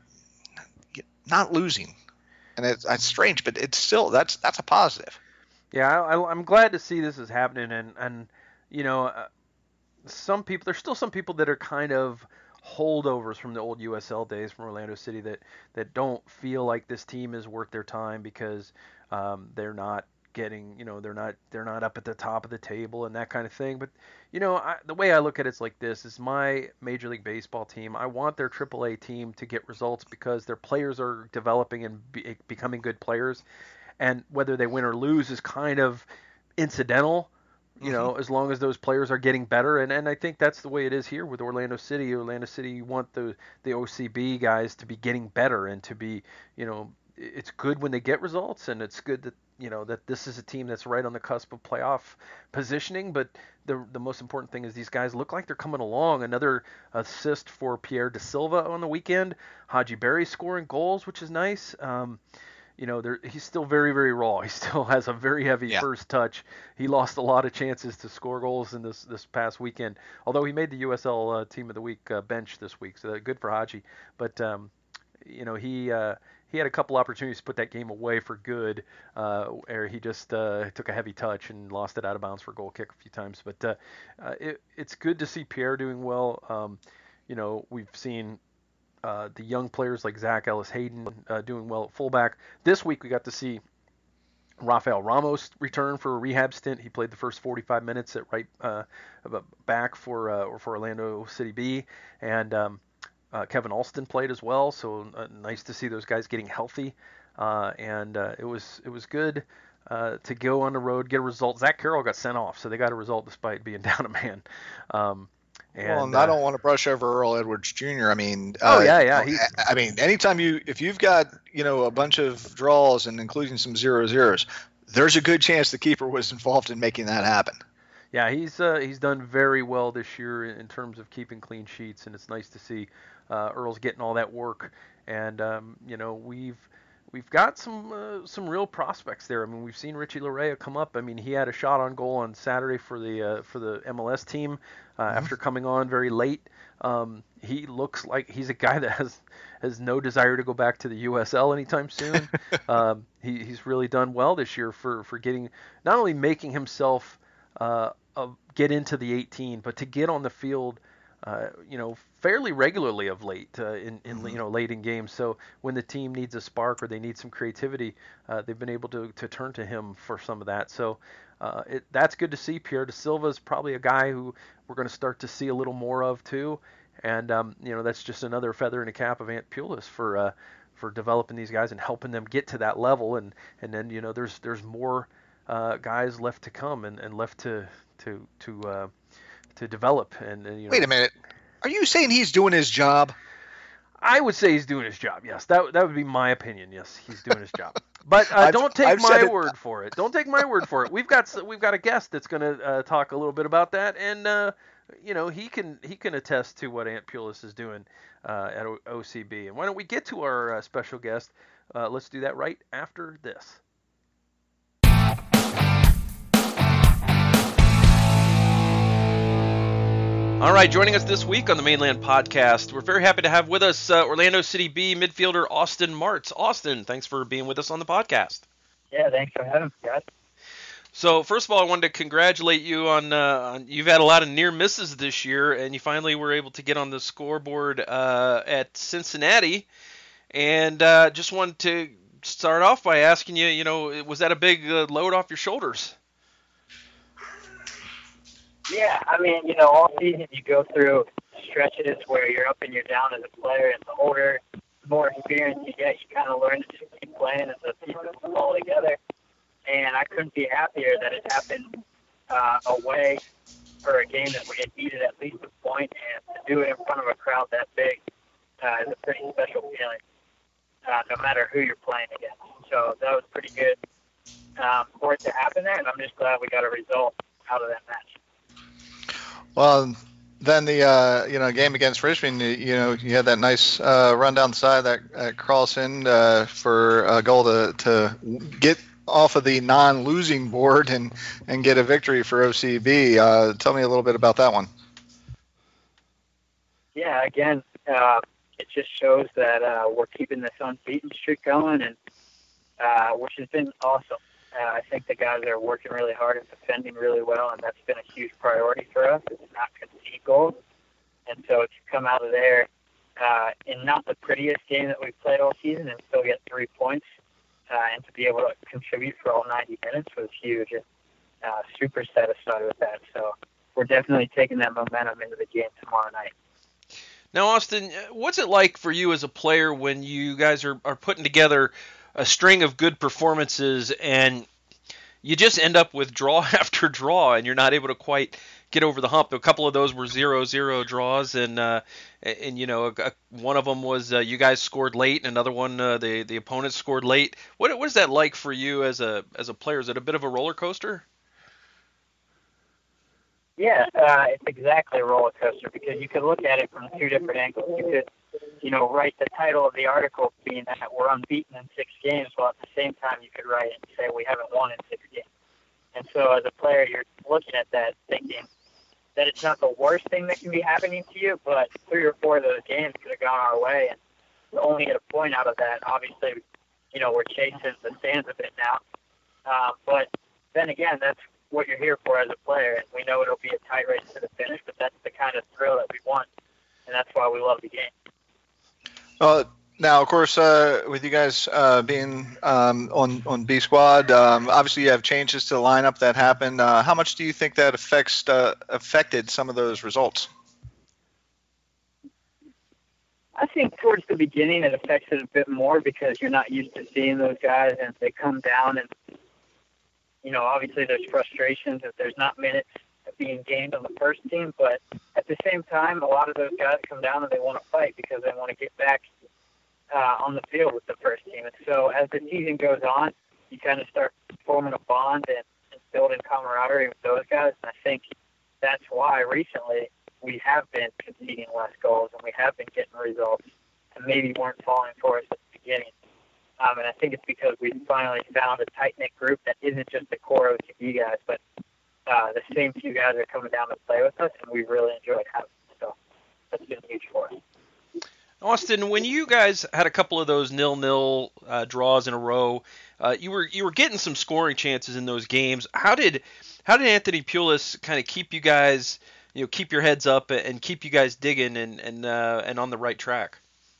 not losing, and it's, it's strange, but it's still that's that's a positive. Yeah, I, I'm glad to see this is happening, and and you know, uh, some people there's still some people that are kind of holdovers from the old U S L days from Orlando City that that don't feel like this team is worth their time because um, they're not getting, you know, they're not they're not up at the top of the table and that kind of thing. But you know, I, the way I look at it's like this: is my Major League Baseball team. I want their triple A team to get results because their players are developing and be, becoming good players, and whether they win or lose is kind of incidental. You know, mm-hmm. as long as those players are getting better, and, and I think that's the way it is here with Orlando City. Orlando City, you want the the O C B guys to be getting better and to be, you know, it's good when they get results, and it's good that you know that this is a team that's right on the cusp of playoff positioning. But the the most important thing is these guys look like they're coming along. Another assist for Pierre Da Silva on the weekend. Haji Berry scoring goals, which is nice. Um, you know, there, he's still very, very raw. He still has a very heavy yeah. first touch. He lost a lot of chances to score goals in this this past weekend. Although he made the U S L uh, Team of the Week uh, bench this week, so good for Haji. But um, you know, he. Uh, He had a couple opportunities to put that game away for good, uh, where he just uh, took a heavy touch and lost it out of bounds for a goal kick a few times. But uh, uh, it, it's good to see Pierre doing well. Um, you know, we've seen uh, the young players like Zach Ellis Hayden uh, doing well at fullback. This week we got to see Rafael Ramos returned for a rehab stint. He played the first forty-five minutes at right uh, back for uh, for Orlando City B, and um, uh, Kevin Alston played as well. So uh, nice to see those guys getting healthy, uh, and uh, it was it was good uh, to go on the road, get a result. Zach Carroll got sent off, so they got a result despite being down a man. Um, and, well, and I uh, don't want to brush over Earl Edwards Junior I mean, oh uh, yeah, yeah. He's, I mean, anytime you if you've got you know a bunch of draws and including some zero zeros, there's a good chance the keeper was involved in making that happen. Yeah, he's uh, he's done very well this year in terms of keeping clean sheets, and it's nice to see uh, Earl's getting all that work. And um, you know we've we've got some uh, some real prospects there. I mean, we've seen Richie Larea come up. I mean, he had a shot on goal on Saturday for the uh, for the M L S team uh, mm-hmm. after coming on very late. Um, he looks like he's a guy that has has no desire to go back to the U S L anytime soon. um, he, he's really done well this year for for getting not only making himself uh, uh, get into the eighteen, but to get on the field. Uh, you know, fairly regularly of late uh, in, in mm-hmm. you know late in games. So when the team needs a spark or they need some creativity, uh, they've been able to to turn to him for some of that. So uh, it, that's good to see. Pierre Da Silva is probably a guy who we're going to start to see a little more of too. And um, you know, that's just another feather in the cap of Ant Pulis for uh, for developing these guys and helping them get to that level. And and then you know, there's there's more uh, guys left to come and, and left to to to uh, to develop. And, and you know, wait a minute, are you saying he's doing his job? I would say he's doing his job. Yes, that that would be my opinion. Yes, he's doing his job. But uh, don't take I've my word for it. Don't take my word for it. We've got we've got a guest that's going to uh, talk a little bit about that, and uh, you know he can he can attest to what Ant Pulis is doing uh, at O C B. And why don't we get to our uh, special guest? Uh, let's do that right after this. All right, joining us this week on the Mainland Podcast, we're very happy to have with us uh, Orlando City B midfielder Austin Martz. Austin, thanks for being with us on the podcast. Yeah, thanks for having me, guys. So first of all, I wanted to congratulate you on, uh, on you've had a lot of near misses this year, and you finally were able to get on the scoreboard uh, at Cincinnati. And uh, just wanted to start off by asking you, you know, was that a big uh, load off your shoulders? Yeah, I mean, you know, all season you go through stretches where you're up and you're down as a player, and the older, the more experience you get, you kind of learn to just keep playing and to keep it all together. And I couldn't be happier that it happened uh, away for a game that we had needed at least a point, and to do it in front of a crowd that big uh, is a pretty special feeling, uh, no matter who you're playing against. So that was pretty good um, for it to happen there, and I'm just glad we got a result out of that match. Well, then the uh, you know game against Richmond, you know you had that nice uh, run down the side that uh, cross in uh, for a goal to to get off of the non-losing board and and get a victory for O C B. Uh, tell me a little bit about that one. Yeah, again, uh, it just shows that uh, we're keeping this unbeaten streak going, and uh, which has been awesome. Uh, I think the guys are working really hard and defending really well, and that's been a huge priority for us. It's not concede goals. And so to come out of there uh, in not the prettiest game that we've played all season and still get three points uh, and to be able to contribute for all ninety minutes was huge. And uh, super satisfied with that. So we're definitely taking that momentum into the game tomorrow night. Now, Austin, what's it like for you as a player when you guys are, are putting together a string of good performances and you just end up with draw after draw and you're not able to quite get over the hump? A couple of those were zero zero draws, and uh, and you know a, a, one of them was uh, you guys scored late, and another one uh, the the opponent scored late. What what is that like for you as a as a player? Is it a bit of a roller coaster? Yeah, uh, it's exactly a roller coaster because you could look at it from two different angles. You could, you know, write the title of the article being that we're unbeaten in six games, while at the same time you could write it and say we haven't won in six games. And so as a player, you're looking at that thinking that it's not the worst thing that can be happening to you, but three or four of those games could have gone our way, and to only get a point out of that. Obviously, you know, we're chasing the sands a bit now. Uh, but then again, that's what you're here for as a player, and we know it'll be a tight race to the finish, but that's the kind of thrill that we want, and that's why we love the game. Uh, Now, of course, uh, with you guys uh, being um, on on B Squad, um, obviously you have changes to the lineup that happened. Uh, how much do you think that affects uh, affected some of those results? I think towards the beginning it affects it a bit more because you're not used to seeing those guys and they come down and, you know, obviously there's frustrations if there's not minutes being gained on the first team, but at the same time, a lot of those guys come down and they want to fight because they want to get back uh, on the field with the first team. And so as the season goes on, you kind of start forming a bond and, and building camaraderie with those guys. And I think that's why recently we have been conceding less goals and we have been getting results and maybe weren't falling for us at the beginning. Um, and I think it's because we finally found a tight-knit group that isn't just the core O T B guys, but uh, the same few guys are coming down to play with us, and we've really enjoyed having them. So that's been huge for us. Austin, when you guys had a couple of those nil-nil uh, draws in a row, uh, you were you were getting some scoring chances in those games. How did how did Anthony Pulis kind of keep you guys, you know, keep your heads up and keep you guys digging and and uh, and on the right track?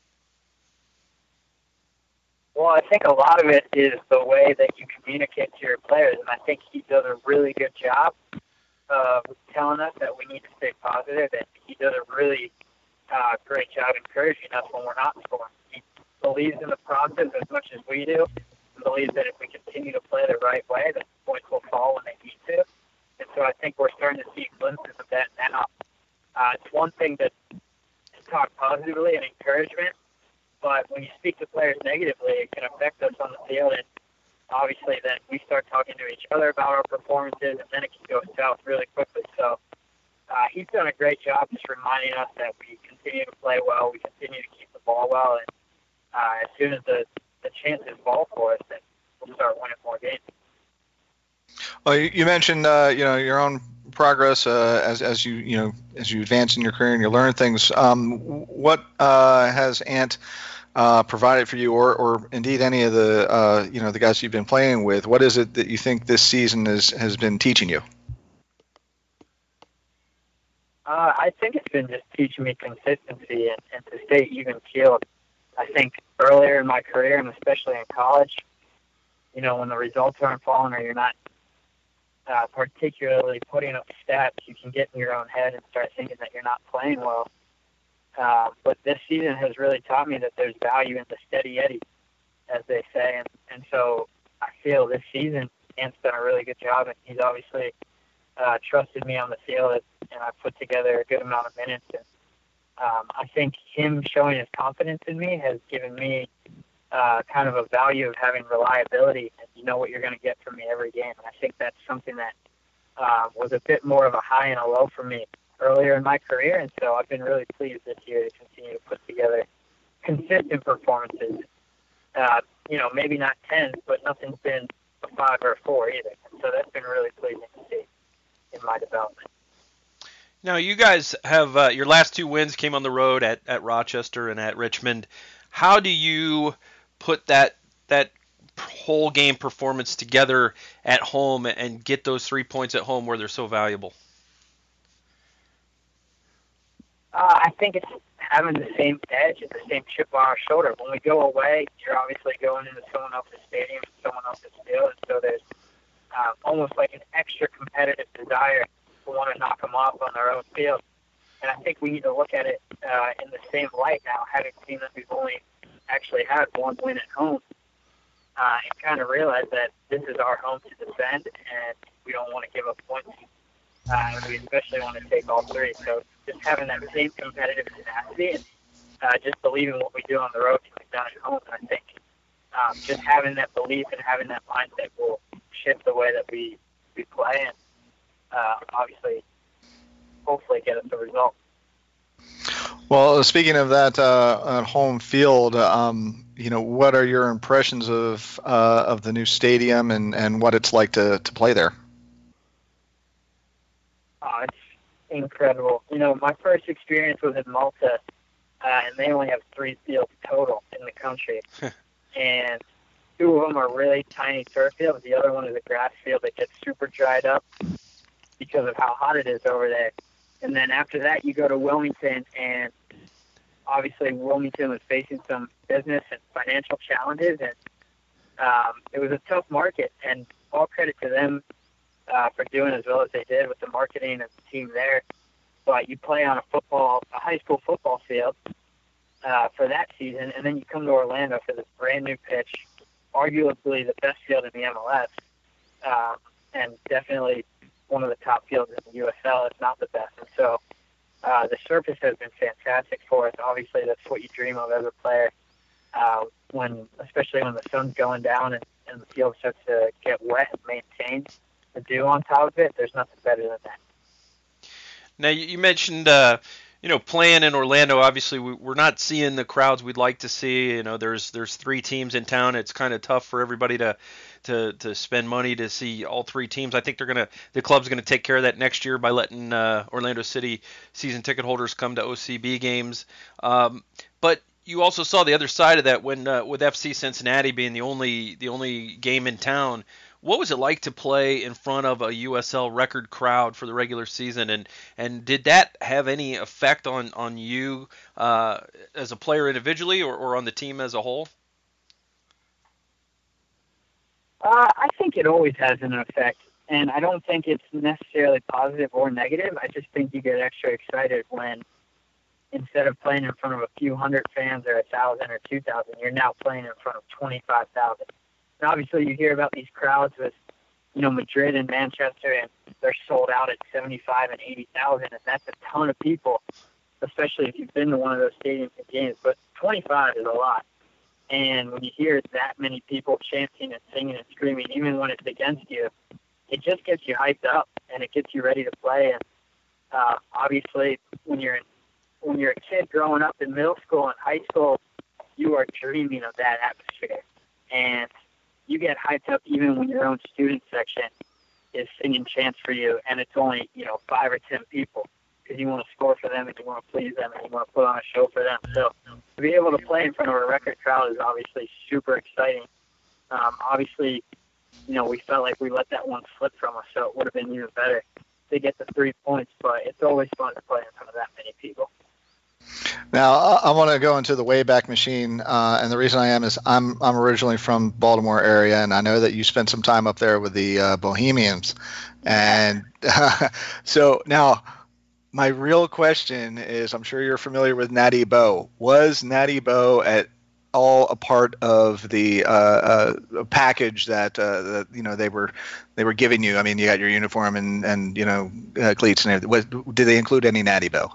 Well, I think a lot of it is the way that you communicate to your players, and I think he does a really good job of telling us that we need to stay positive, and he does a really uh, great job encouraging us when we're not scoring. He believes in the process as much as we do, and believes that if we continue to play the right way, that points will fall when they need to. And so I think we're starting to see glimpses of that now. Uh, it's one thing to, to talk positively and encouragement, but when you speak to players negatively, it can affect us on the field. And obviously, then we start talking to each other about our performances, and then it can go south really quickly. So uh, he's done a great job just reminding us that we continue to play well, we continue to keep the ball well, and uh, as soon as the, the chances fall for us, then we'll start winning more games. Well, you, you mentioned uh, you know your own progress uh, as as you you know as you advance in your career and you learn things. Um, what uh, has Ant uh, provided for you, or, or indeed any of the uh, you know the guys you've been playing with? What is it that you think this season is, has been teaching you? Uh, I think it's been just teaching me consistency and, and to stay even keeled. I think earlier in my career, and especially in college, you know, when the results aren't falling or you're not uh, particularly putting up stats, you can get in your own head and start thinking that you're not playing well. Uh, but this season has really taught me that there's value in the steady Eddie, as they say. And, and so I feel this season, Ant's done a really good job, and he's obviously uh, trusted me on the field, and I've put together a good amount of minutes. And um, I think him showing his confidence in me has given me uh, kind of a value of having reliability, and you know what you're going to get from me every game. And I think that's something that uh, was a bit more of a high and a low for me earlier in my career, and so I've been really pleased this year to continue to put together consistent performances. Uh, you know, maybe not ten, but nothing's been a five or a four either. And so that's been really pleasing to see in my development. Now, you guys have uh, your last two wins came on the road at, at Rochester and at Richmond. How do you put that that whole game performance together at home and get those three points at home where they're so valuable? Uh, I think it's having the same edge and the same chip on our shoulder. When we go away, you're obviously going into someone else's stadium, someone else's field, and so there's uh, almost like an extra competitive desire to want to knock them off on their own field. And I think we need to look at it uh, in the same light now, having seen that we've only actually had one win at home, uh, and kind of realize that this is our home to defend, and we don't want to give up points. Uh, and we especially want to take all three. So just having that same competitive tenacity and uh, just believing what we do on the road can be done at home. And I think um, just having that belief and having that mindset will shift the way that we, we play and uh, obviously, hopefully get us a result. Well, speaking of that uh, at home field, um, you know, what are your impressions of uh, of the new stadium and, and what it's like to, to play there? Oh, it's incredible. You know, my first experience was in Malta, uh, and they only have three fields total in the country. And two of them are really tiny turf fields. The other one is a grass field that gets super dried up because of how hot it is over there. And then after that, you go to Wilmington, and obviously Wilmington was facing some business and financial challenges, and um, it was a tough market. And all credit to them uh, for doing as well as they did with the marketing and the team there. But you play on a football, a high school football field uh, for that season, and then you come to Orlando for this brand new pitch, arguably the best field in the M L S, um, and definitely one of the top fields in the U S L, if not the best. And so uh, the surface has been fantastic for us. Obviously, that's what you dream of as a player, uh, when, especially when the sun's going down and, and the field starts to get wet and maintained. The dew on top of it, there's nothing better than that. Now, you mentioned, uh, you know, playing in Orlando. Obviously, we, we're not seeing the crowds we'd like to see. You know, there's there's three teams in town. It's kind of tough for everybody to, to to spend money to see all three teams. I think they're gonna the club's gonna take care of that next year by letting uh, Orlando City season ticket holders come to O C B games. Um, but you also saw the other side of that when uh, with F C Cincinnati being the only the only game in town. What was it like to play in front of a U S L record crowd for the regular season, and, and did that have any effect on, on you uh, as a player individually or, or on the team as a whole? Uh, I think it always has an effect, and I don't think it's necessarily positive or negative. I just think you get extra excited when instead of playing in front of a few hundred fans or a thousand or two thousand, you're now playing in front of twenty-five thousand. And obviously, you hear about these crowds with, you know, Madrid and Manchester, and they're sold out at seventy-five and eighty thousand, and that's a ton of people, especially if you've been to one of those stadiums and games. But twenty-five is a lot, and when you hear that many people chanting and singing and screaming, even when it's against you, it just gets you hyped up and it gets you ready to play. And uh, obviously, when you're in, when you're a kid growing up in middle school and high school, you are dreaming of that atmosphere, and you get hyped up even when your own student section is singing chants for you, and it's only, you know, five or ten people because you want to score for them and you want to please them and you want to put on a show for them. So to be able to play in front of a record crowd is obviously super exciting. Um, obviously, you know, we felt like we let that one slip from us, so it would have been even better to get the three points, but it's always fun to play in front of that many people. Now, I, I want to go into the Wayback Machine, uh, and the reason I am is I'm I'm originally from Baltimore area, and I know that you spent some time up there with the uh, Bohemians, and uh, so now my real question is, I'm sure you're familiar with Natty Boh. Was Natty Boh at all a part of the uh, uh, package that, uh, that you know they were they were giving you? I mean, you got your uniform and and you know uh, cleats and everything. Was, did they include any Natty Boh?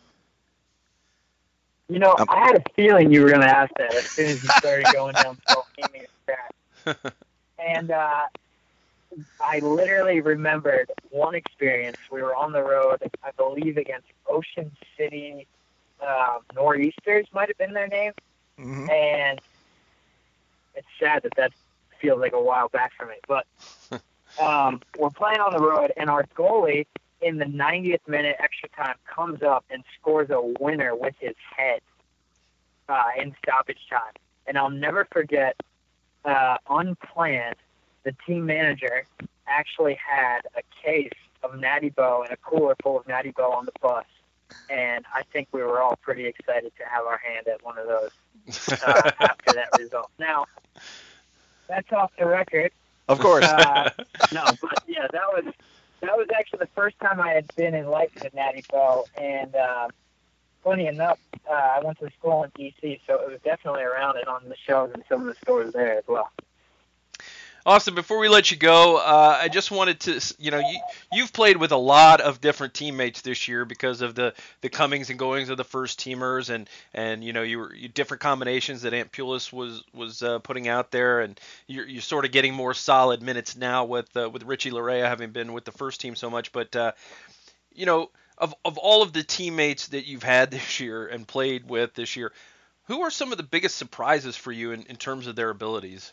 You know, um, I had a feeling you were going to ask that as soon as you started going down the Bohemian track. And uh, I literally remembered one experience. We were on the road, I believe, against Ocean City uh, Nor'easters, might have been their name. Mm-hmm. And it's sad that that feels like a while back for me. But um, we're playing on the road, and our goalie, in the ninetieth minute extra time, comes up and scores a winner with his head uh, in stoppage time. And I'll never forget, uh, unplanned, the team manager actually had a case of Natty Boh and a cooler full of Natty Boh on the bus. And I think we were all pretty excited to have our hand at one of those uh, after that result. Now, that's off the record. Of course. Uh, no, but yeah, that was that was actually the first time I had been in life at Natty Boh, and uh, funny enough, uh, I went to school in D C, so it was definitely around and on the shelves in some of the stores there as well. Austin, before we let you go, uh, I just wanted to, you know, you, you've played with a lot of different teammates this year because of the, the comings and goings of the first teamers, and, and you know, you were you, different combinations that Ant Pulis was was uh, putting out there, and you're, you're sort of getting more solid minutes now with uh, with Richie Larea having been with the first team so much. But uh, you know, of of all of the teammates that you've had this year and played with this year, who are some of the biggest surprises for you in, in terms of their abilities?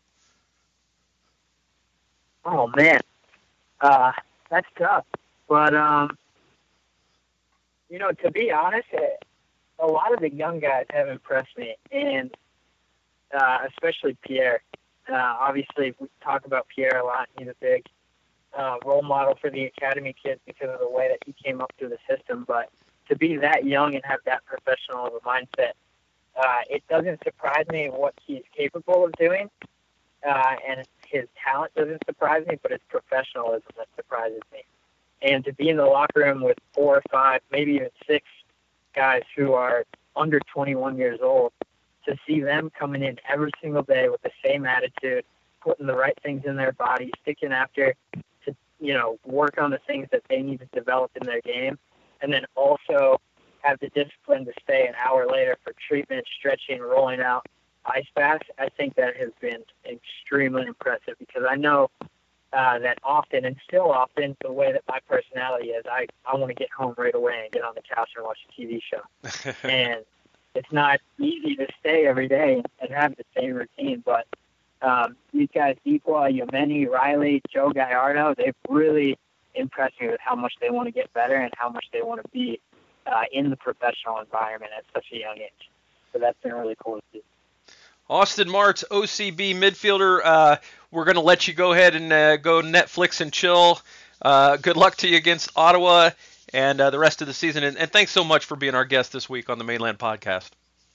Oh, man, uh, that's tough. But, um, you know, to be honest, a lot of the young guys have impressed me, and uh, especially Pierre. Uh, obviously, we talk about Pierre a lot. He's a big uh, role model for the academy kids because of the way that he came up through the system. But to be that young and have that professional of a mindset, uh, it doesn't surprise me what he's capable of doing, uh, and his talent doesn't surprise me, but it's professionalism that surprises me. And to be in the locker room with four or five, maybe even six guys who are under twenty-one years old, to see them coming in every single day with the same attitude, putting the right things in their body, sticking after to, you know, work on the things that they need to develop in their game, and then also have the discipline to stay an hour later for treatment, stretching, rolling out ice baths. I think that has been extremely impressive, because I know uh, that often, and still often, the way that my personality is, I, I want to get home right away and get on the couch and watch a T V show. And it's not easy to stay every day and have the same routine, but um, these guys, Deepa, Yemeni, Riley, Joe Gallardo, they've really impressed me with how much they want to get better and how much they want to be uh, in the professional environment at such a young age. So that's been really cool to see. Austin Martz, O C B midfielder. Uh, we're going to let you go ahead and uh, go Netflix and chill. Uh, good luck to you against Ottawa and uh, the rest of the season. And, and thanks so much for being our guest this week on the Mainland Podcast.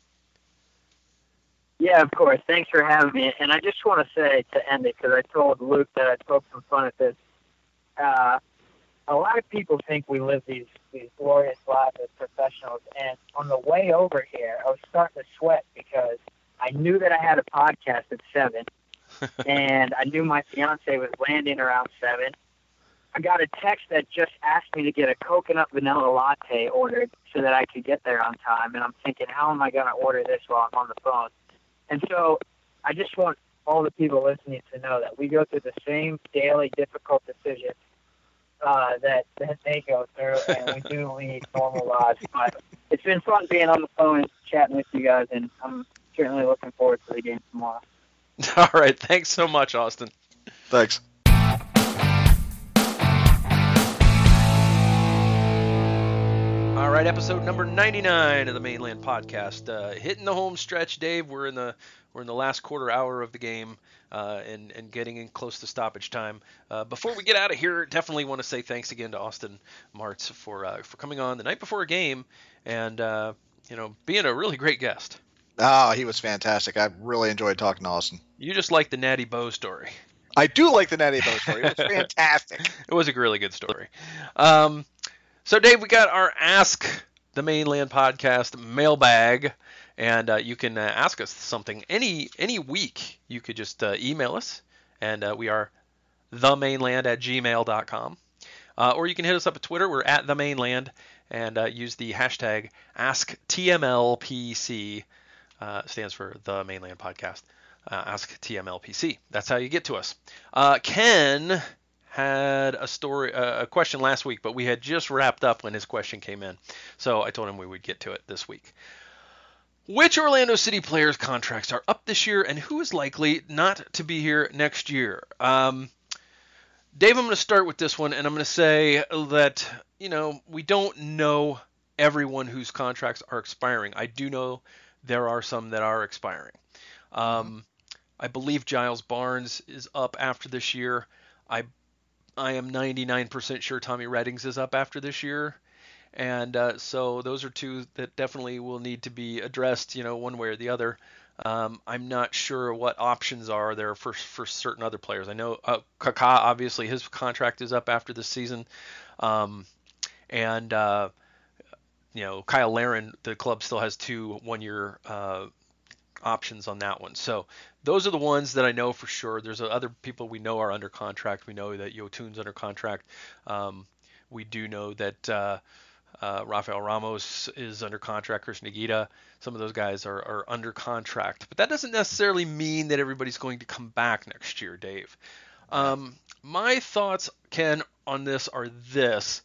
Yeah, of course. Thanks for having me. And I just want to say to end it, because I told Luke that I spoke some fun at this. Uh, a lot of people think we live these, these glorious lives as professionals. And on the way over here, I was starting to sweat because I knew that I had a podcast at seven, and I knew my fiance was landing around seven. I got a text that just asked me to get a coconut vanilla latte ordered so that I could get there on time. And I'm thinking, how am I going to order this while I'm on the phone? And so I just want all the people listening to know that we go through the same daily difficult decisions uh, that, that they go through, and we do lead normal lives. But it's been fun being on the phone and chatting with you guys, and I'm certainly looking forward to the game tomorrow. All right. Thanks so much, Austin. Thanks. All right, episode number ninety-nine of the Mainland Podcast. Uh, hitting the home stretch, Dave. We're in the we're in the last quarter hour of the game, uh, and and getting in close to stoppage time. Uh, before we get out of here, definitely want to say thanks again to Austin Martz for uh, for coming on the night before a game, and uh, you know, being a really great guest. Oh, he was fantastic. I really enjoyed talking to Austin. You just like the Natty Bo story. I do like the Natty Bo story. It was fantastic. It was a really good story. Um, So, Dave, we got our Ask the Mainland Podcast mailbag, and uh, you can uh, ask us something any any week. You could just uh, email us, and uh, we are the mainland at gmail dot com. Uh, or you can hit us up at Twitter. We're at the mainland, and uh, use the hashtag Ask T M L P C. Uh, stands for the Mainland Podcast. Uh, Ask T M L P C. That's how you get to us. Uh, Ken had a story, uh, a question last week, but we had just wrapped up when his question came in. So I told him we would get to it this week. Which Orlando City players' contracts are up this year, and who is likely not to be here next year? Um, Dave, I'm going to start with this one, and I'm going to say that, you know, we don't know everyone whose contracts are expiring. I do know there are some that are expiring. Um, I believe Giles Barnes is up after this year. I I am ninety-nine percent sure Tommy Reddings is up after this year. And uh, so those are two that definitely will need to be addressed, you know, one way or the other. Um, I'm not sure what options are there for for certain other players. I know uh, Kaká, obviously, his contract is up after this season. Um, and, uh, you know, Kyle Larin, the club still has two one-year uh, options on that one. So those are the ones that I know for sure. There's other people we know are under contract. We know that Yotun's under contract. Um, we do know that uh, uh, Rafael Ramos is under contract. Chris Nagita, some of those guys are, are under contract. But that doesn't necessarily mean that everybody's going to come back next year, Dave. Um, my thoughts, Ken, on this are this.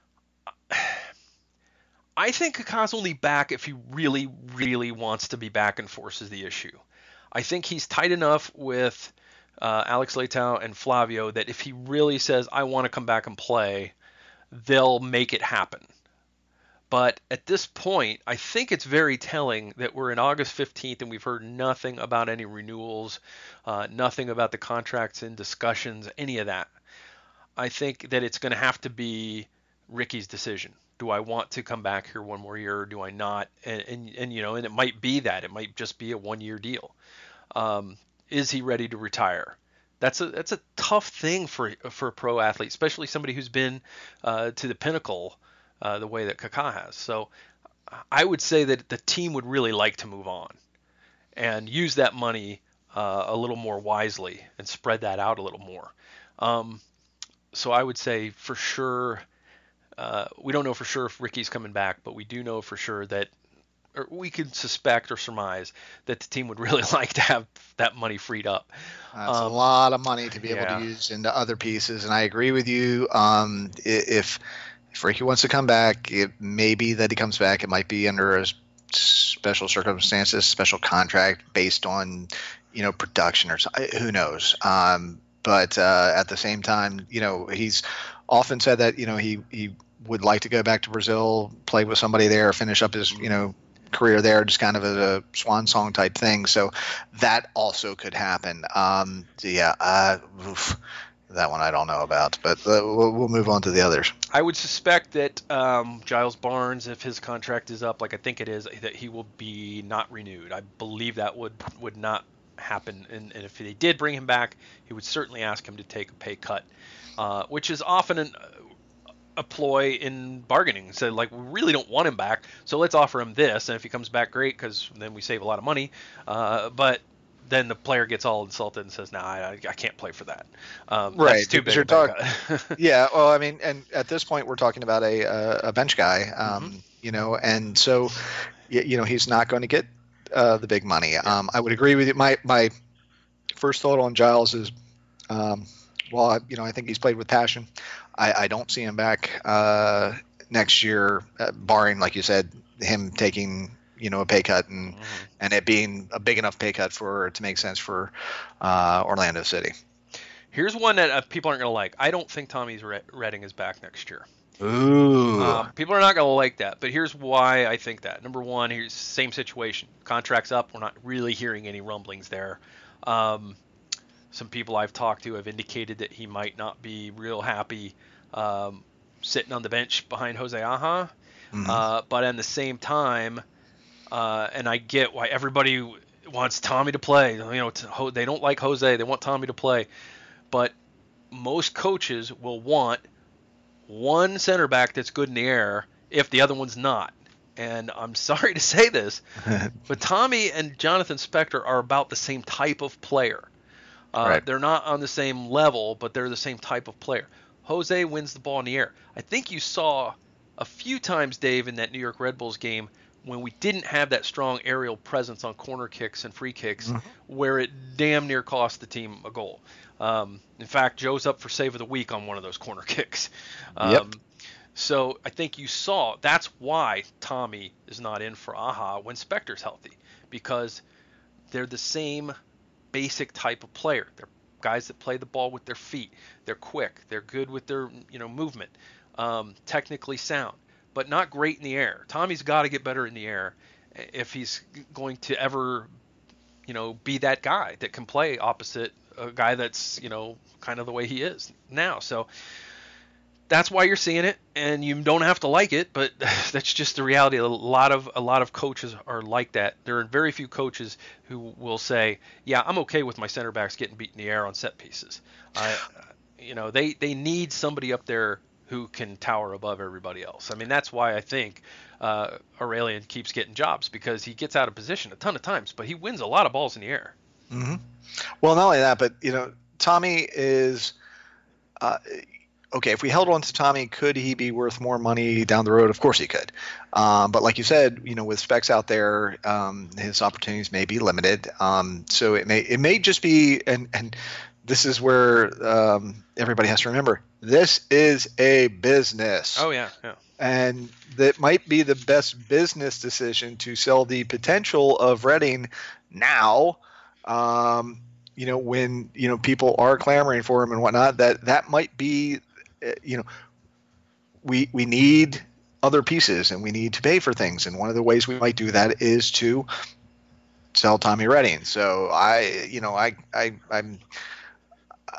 I think Kaká's only back if he really, really wants to be back and forces the issue. I think he's tight enough with uh, Alex Leitao and Flavio that if he really says, I want to come back and play, they'll make it happen. But at this point, I think it's very telling that we're in August fifteenth and we've heard nothing about any renewals, uh, nothing about the contracts and discussions, any of that. I think that it's going to have to be Ricky's decision. Do I want to come back here one more year or do I not? And, and, and you know, and it might be that. It might just be a one-year deal. Um, is he ready to retire? That's a that's a tough thing for for a pro athlete, especially somebody who's been uh, to the pinnacle uh, the way that Kaká has. So I would say that the team would really like to move on and use that money uh, a little more wisely and spread that out a little more. Um, so I would say for sure, uh, we don't know for sure if Ricky's coming back, but we do know for sure that, or we could suspect or surmise that the team would really like to have that money freed up. That's um, a lot of money to be yeah. able to use into other pieces, and I agree with you. Um, if if Ricky wants to come back, it may be that he comes back. It might be under a special circumstances, special contract based on, you know, production or something. Who knows? Um, but uh, at the same time, you know, he's often said that, you know, he, he would like to go back to Brazil, play with somebody there, finish up his, you know, career there, just kind of as a swan song type thing. So that also could happen. Um, yeah, uh, oof, that one I don't know about, but uh, we'll, we'll move on to the others. I would suspect that um, Giles Barnes, if his contract is up, like I think it is, that he will be not renewed. I believe that would would not happen, and, and if they did bring him back, he would certainly ask him to take a pay cut, uh, which is often an, a ploy in bargaining. So like, we really don't want him back, so let's offer him this, and if he comes back, great, because then we save a lot of money. Uh, but then the player gets all insulted and says, "No, nah, I, I can't play for that." Um, right, that's too big. You're talk- yeah, well, I mean, and at this point, we're talking about a uh, a bench guy, um, mm-hmm. you know, and so you know he's not going to get uh, the big money. Yeah. Um, I would agree with you. My my first thought on Giles is, um, well, I, you know, I think he's played with passion. I, I don't see him back uh, next year, uh, barring, like you said, him taking, you know, a pay cut and mm-hmm. and it being a big enough pay cut for it to make sense for uh, Orlando City. Here's one that uh, people aren't going to like. I don't think Tommy's Red- Redding is back next year. Ooh. Um, people are not going to like that, but here's why I think that. Number one, here's same situation. Contract's up. We're not really hearing any rumblings there. Um, some people I've talked to have indicated that he might not be real happy um, sitting on the bench behind Jose Aja. Mm-hmm. Uh, but at the same time, uh, and I get why everybody wants Tommy to play. You know, to, they don't like Jose. They want Tommy to play. But most coaches will want one center back that's good in the air if the other one's not. And I'm sorry to say this, but Tommy and Jonathan Spector are about the same type of player. Uh, right. They're not on the same level, but they're the same type of player. Jose wins the ball in the air. I think you saw a few times, Dave, in that New York Red Bulls game when we didn't have that strong aerial presence on corner kicks and free kicks, mm-hmm. where it damn near cost the team a goal. Um, in fact, Joe's up for save of the week on one of those corner kicks. Um, yep. So I think you saw that's why Tommy is not in for Aja when Spector's healthy, because they're the same basic type of player. They're guys that play the ball with their feet. They're quick. They're good with their you know movement, um, technically sound, but not great in the air. Tommy's got to get better in the air if he's going to ever you know be that guy that can play opposite a guy that's you know kind of the way he is now. So that's why you're seeing it, and you don't have to like it, but that's just the reality. A lot of a lot of coaches are like that. There are very few coaches who will say, "Yeah, I'm okay with my center backs getting beat in the air on set pieces." I, you know, they they need somebody up there who can tower above everybody else. I mean, that's why I think uh, Aurelian keeps getting jobs, because he gets out of position a ton of times, but he wins a lot of balls in the air. Mm-hmm. Well, not only that, but you know, Tommy is. Uh, Okay, if we held on to Tommy, could he be worth more money down the road? Of course he could. Um, but like you said, you know, with specs out there, um, his opportunities may be limited. Um, so it may it may just be, and and this is where um, everybody has to remember, this is a business. Oh yeah, yeah. And that might be the best business decision to sell the potential of Reading now. Um, you know, when you know people are clamoring for him and whatnot, that that might be. You know, we we need other pieces and we need to pay for things, and one of the ways we might do that is to sell Tommy Reading. So I, you know, I I I'm, uh,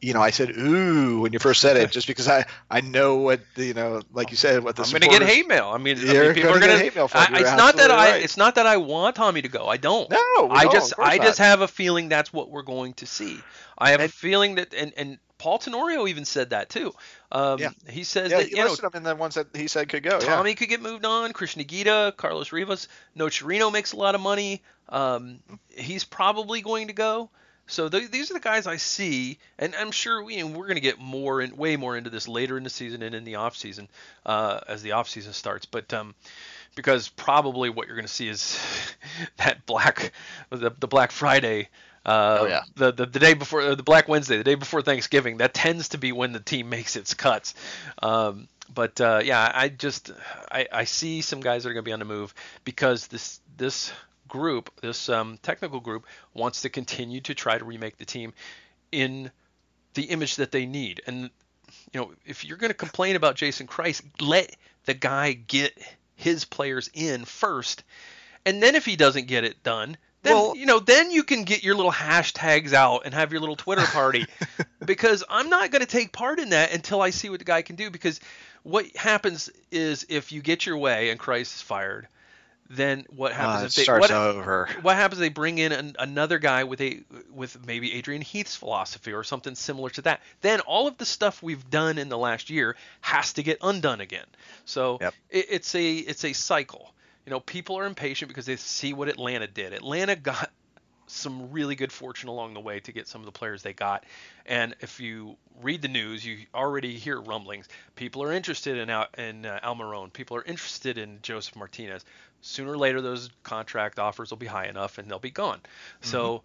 you know, I said ooh when you first said it, just because I, I know what the, you know, like you said, what the I'm going to get hate mail. I mean, I You're mean people gonna are going get to hate mail for I, it. You're it's not that I right. it's not that I want Tommy to go. I don't. No, we I don't, just of course I not. just have a feeling that's what we're going to see. I have And- a feeling that and and Paul Tenorio even said that too. Um, Yeah. He says Yeah, that he you know listed them in the ones that he said could go. Tommy Yeah. could get moved on. Christian Aguita, Carlos Rivas, No Chirino makes a lot of money. Um, he's probably going to go. So th- these are the guys I see, and I'm sure we, and we're going to get more and way more into this later in the season and in the off season uh, as the off season starts. But um, because probably what you're going to see is that black the, the Black Friday. Uh, Oh, yeah. the, the the day before uh, the Black Wednesday, the day before Thanksgiving, that tends to be when the team makes its cuts. Um, but uh, yeah, I just I, I see some guys that are going to be on the move because this this group, this um, technical group, wants to continue to try to remake the team in the image that they need. And you know, if you're going to complain about Jason Kreis, let the guy get his players in first, and then if he doesn't get it done. Then, Well- you know, then you can get your little hashtags out and have your little Twitter party because I'm not going to take part in that until I see what the guy can do. Because what happens is if you get your way and Kreis is fired, then what happens Uh, if it they starts what, over. what happens? They bring in an, another guy with a with maybe Adrian Heath's philosophy or something similar to that. Then all of the stuff we've done in the last year has to get undone again. So Yep. it, it's a it's a cycle. You know, people are impatient because they see what Atlanta did. Atlanta got some really good fortune along the way to get some of the players they got. And if you read the news, you already hear rumblings. People are interested in Al, in uh, Almiron. People are interested in Joseph Martinez. Sooner or later, those contract offers will be high enough and they'll be gone. Mm-hmm. So,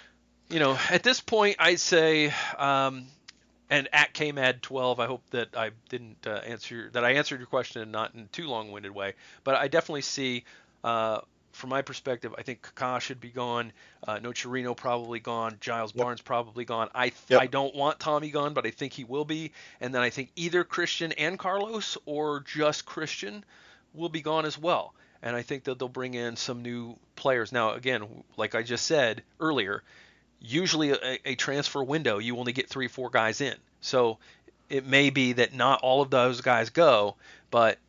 you know, at this point, I'd say, um, and at K M A D twelve, I hope that I didn't uh, answer that I answered your question and not in a too long-winded way. But I definitely see. Uh, From my perspective, I think Kaká should be gone. Uh, No Chirino probably gone. Giles yep. Barnes probably gone. I yep. I don't want Tommy gone, but I think he will be. And then I think either Christian and Carlos or just Christian will be gone as well. And I think that they'll bring in some new players. Now, again, like I just said earlier, usually a, a transfer window, you only get three, four guys in. So it may be that not all of those guys go, but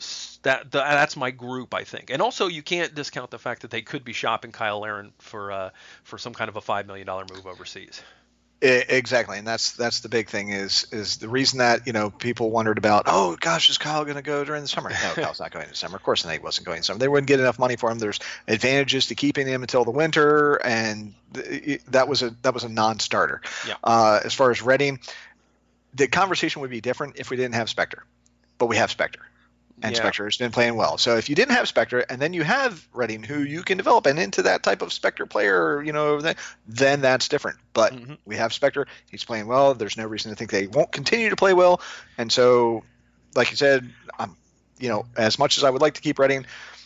that that's my group, I think. And also, you can't discount the fact that they could be shopping Kyle Aaron for uh, for some kind of a five million dollars move overseas. Exactly, and that's that's the big thing is is the reason that you know people wondered about. Oh gosh, is Kyle going to go during the summer? No, Kyle's not going in the summer. Of course, he wasn't going in the summer. They wouldn't get enough money for him. There's advantages to keeping him until the winter, and th- that was a that was a non-starter. Yeah. Uh, as far as Redding, the conversation would be different if we didn't have Spector, but we have Spector. And yeah. Spector has been playing well. So if you didn't have Spector, and then you have Redding, who you can develop and into that type of Spector player, you know, then that's different. But mm-hmm. we have Spector. He's playing well. There's no reason to think they won't continue to play well. And so, like you said, um, you know, as much as I would like to keep Redding,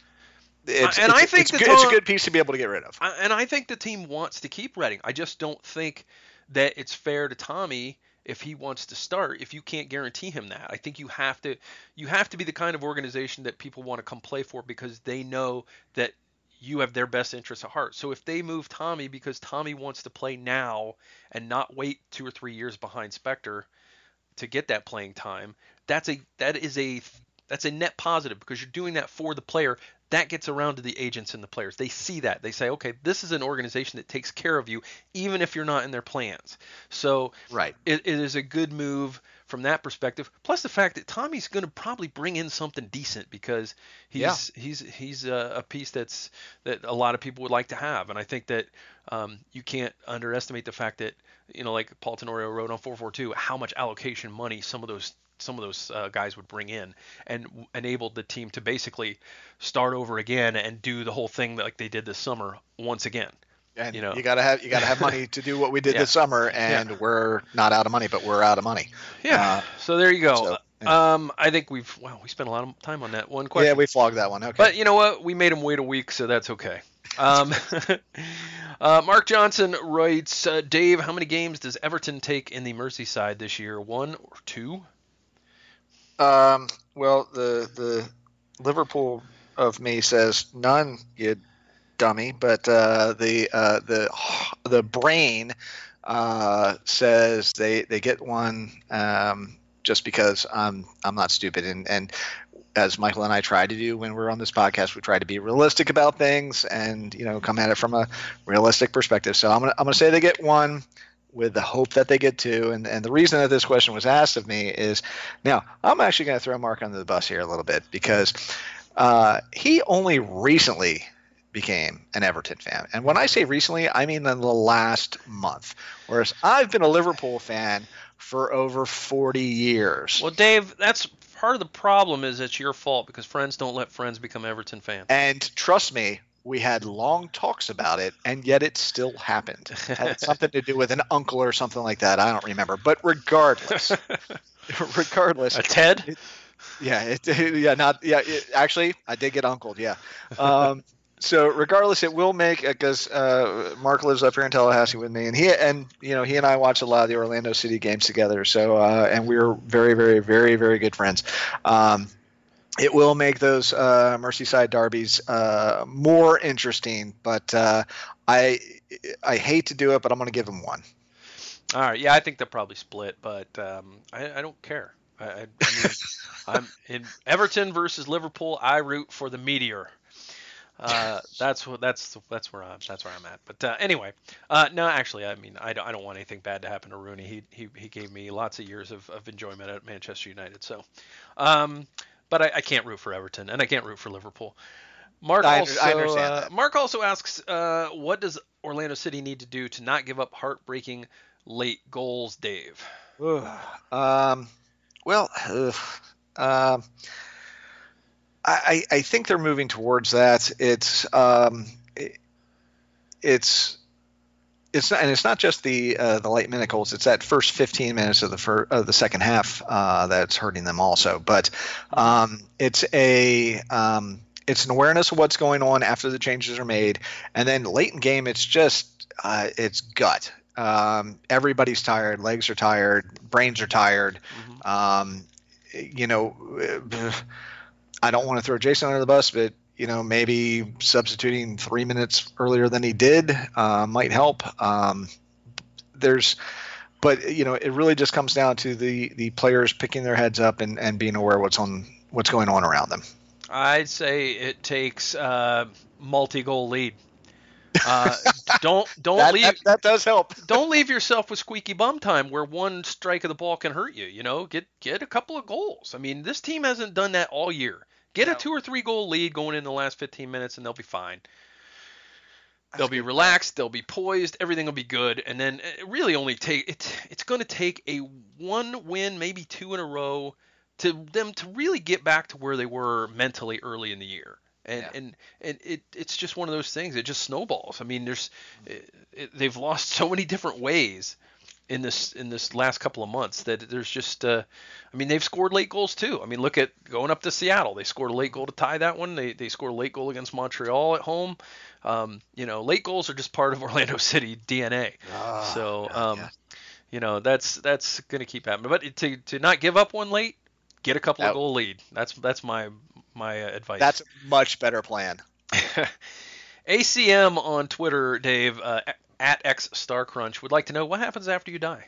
it's, and it's, I think it's, the good, Tom, it's a good piece to be able to get rid of. And I think the team wants to keep Redding. I just don't think that it's fair to Tommy if he wants to start, if you can't guarantee him that. I think you have to you have to be the kind of organization that people want to come play for because they know that you have their best interests at heart. So if they move Tommy because Tommy wants to play now and not wait two or three years behind Spector to get that playing time, that's a that is a that's a net positive because you're doing that for the player. That gets around to the agents and the players. They see that. They say, okay, this is an organization that takes care of you, even if you're not in their plans. So right. it, it is a good move from that perspective. Plus the fact that Tommy's going to probably bring in something decent because he's yeah. he's he's a, a piece that's that a lot of people would like to have. And I think that um, you can't underestimate the fact that, you know, like Paul Tenorio wrote on four forty-two, how much allocation money some of those some of those uh, guys would bring in and w- enabled the team to basically start over again and do the whole thing like they did this summer once again. And you know, you gotta have you gotta have money to do what we did yeah. this summer, and yeah. we're not out of money, but we're out of money. Yeah. Uh, so there you go. So, yeah. Um, I think we've well, we spent a lot of time on that one question. Yeah, we flogged that one. Okay. But you know what? We made him wait a week, so that's okay. Um, uh, Mark Johnson writes, uh, Dave, how many games does Everton take in the Merseyside this year? One or two? Um, well, the the Liverpool of me says none, you dummy. But uh, the uh, the the brain uh, says they they get one um, just because I'm I'm not stupid, and and as Michael and I try to do when we're on this podcast, we try to be realistic about things and you know come at it from a realistic perspective. So I'm gonna I'm gonna say they get one with the hope that they get two. And and the reason that this question was asked of me is now I'm actually going to throw Mark under the bus here a little bit because uh, he only recently became an Everton fan. And when I say recently, I mean in the last month. Whereas I've been a Liverpool fan for over forty years. Well, Dave, that's part of the problem is it's your fault because friends don't let friends become Everton fans. And trust me, we had long talks about it, and yet it still happened. It had something to do with an uncle or something like that. I don't remember. But regardless, regardless. A Ted? It, yeah, it, yeah, not yeah. It, actually, I did get uncled. Yeah. Um, so regardless, it will make because uh, Mark lives up here in Tallahassee with me, and he and you know he and I watch a lot of the Orlando City games together. So uh, and we're very, very, very, very good friends. Um, It will make those uh, Merseyside derbies uh, more interesting, but uh, I I hate to do it, but I'm going to give them one. All right, yeah, I think they'll probably split, but um, I, I don't care. I, I, I mean, I'm in Everton versus Liverpool. I root for the Meteor. Uh, that's what that's that's where I'm that's where I'm at. But uh, anyway, uh, no, actually, I mean, I don't, I don't want anything bad to happen to Rooney. He he, he gave me lots of years of, of enjoyment at Manchester United. So. Um, But I, I can't root for Everton, and I can't root for Liverpool. Mark I, also, I understand uh, that. Mark also asks, uh, what does Orlando City need to do to not give up heartbreaking late goals, Dave? um, well, uh, um, I, I think they're moving towards that. It's um, it, it's it's not, and it's not just the uh, the late minute goals. It's that first fifteen minutes of the fir- of the second half uh, that's hurting them also. But um, it's a um, it's an awareness of what's going on after the changes are made, and then late in game, it's just uh, it's gut. Um, everybody's tired, legs are tired, brains are tired. Mm-hmm. Um, you know, I don't want to throw Jason under the bus, but you know, maybe substituting three minutes earlier than he did uh, might help. Um, there's, but you know, it really just comes down to the the players picking their heads up and, and being aware what's on what's going on around them. I'd say it takes uh, multi-goal lead. Uh, don't don't that, leave that, that does help. Don't leave yourself with squeaky bum time where one strike of the ball can hurt you. You know, get get a couple of goals. I mean, this team hasn't done that all year. Get No. a two or three goal lead going in the last fifteen minutes, and they'll be fine. They'll be relaxed. They'll be poised. Everything will be good. And then it really only take it. It's going to take a one win, maybe two in a row, to them to really get back to where they were mentally early in the year. And, Yeah. and and it it's just one of those things. It just snowballs. I mean, there's it, it, they've lost so many different ways in this in this last couple of months that there's just uh, I mean they've scored late goals too. I mean look at going up to Seattle. They scored a late goal to tie that one. They they scored a late goal against Montreal at home. Um, you know, late goals are just part of Orlando City D N A. Oh, so God, um, yeah. you know that's that's going to keep happening. But to to not give up one late, get a couple That- of goal lead. That's that's my my uh, advice. That's a much better plan. A C M on Twitter, Dave, uh, at X Star Crunch would like to know what happens after you die.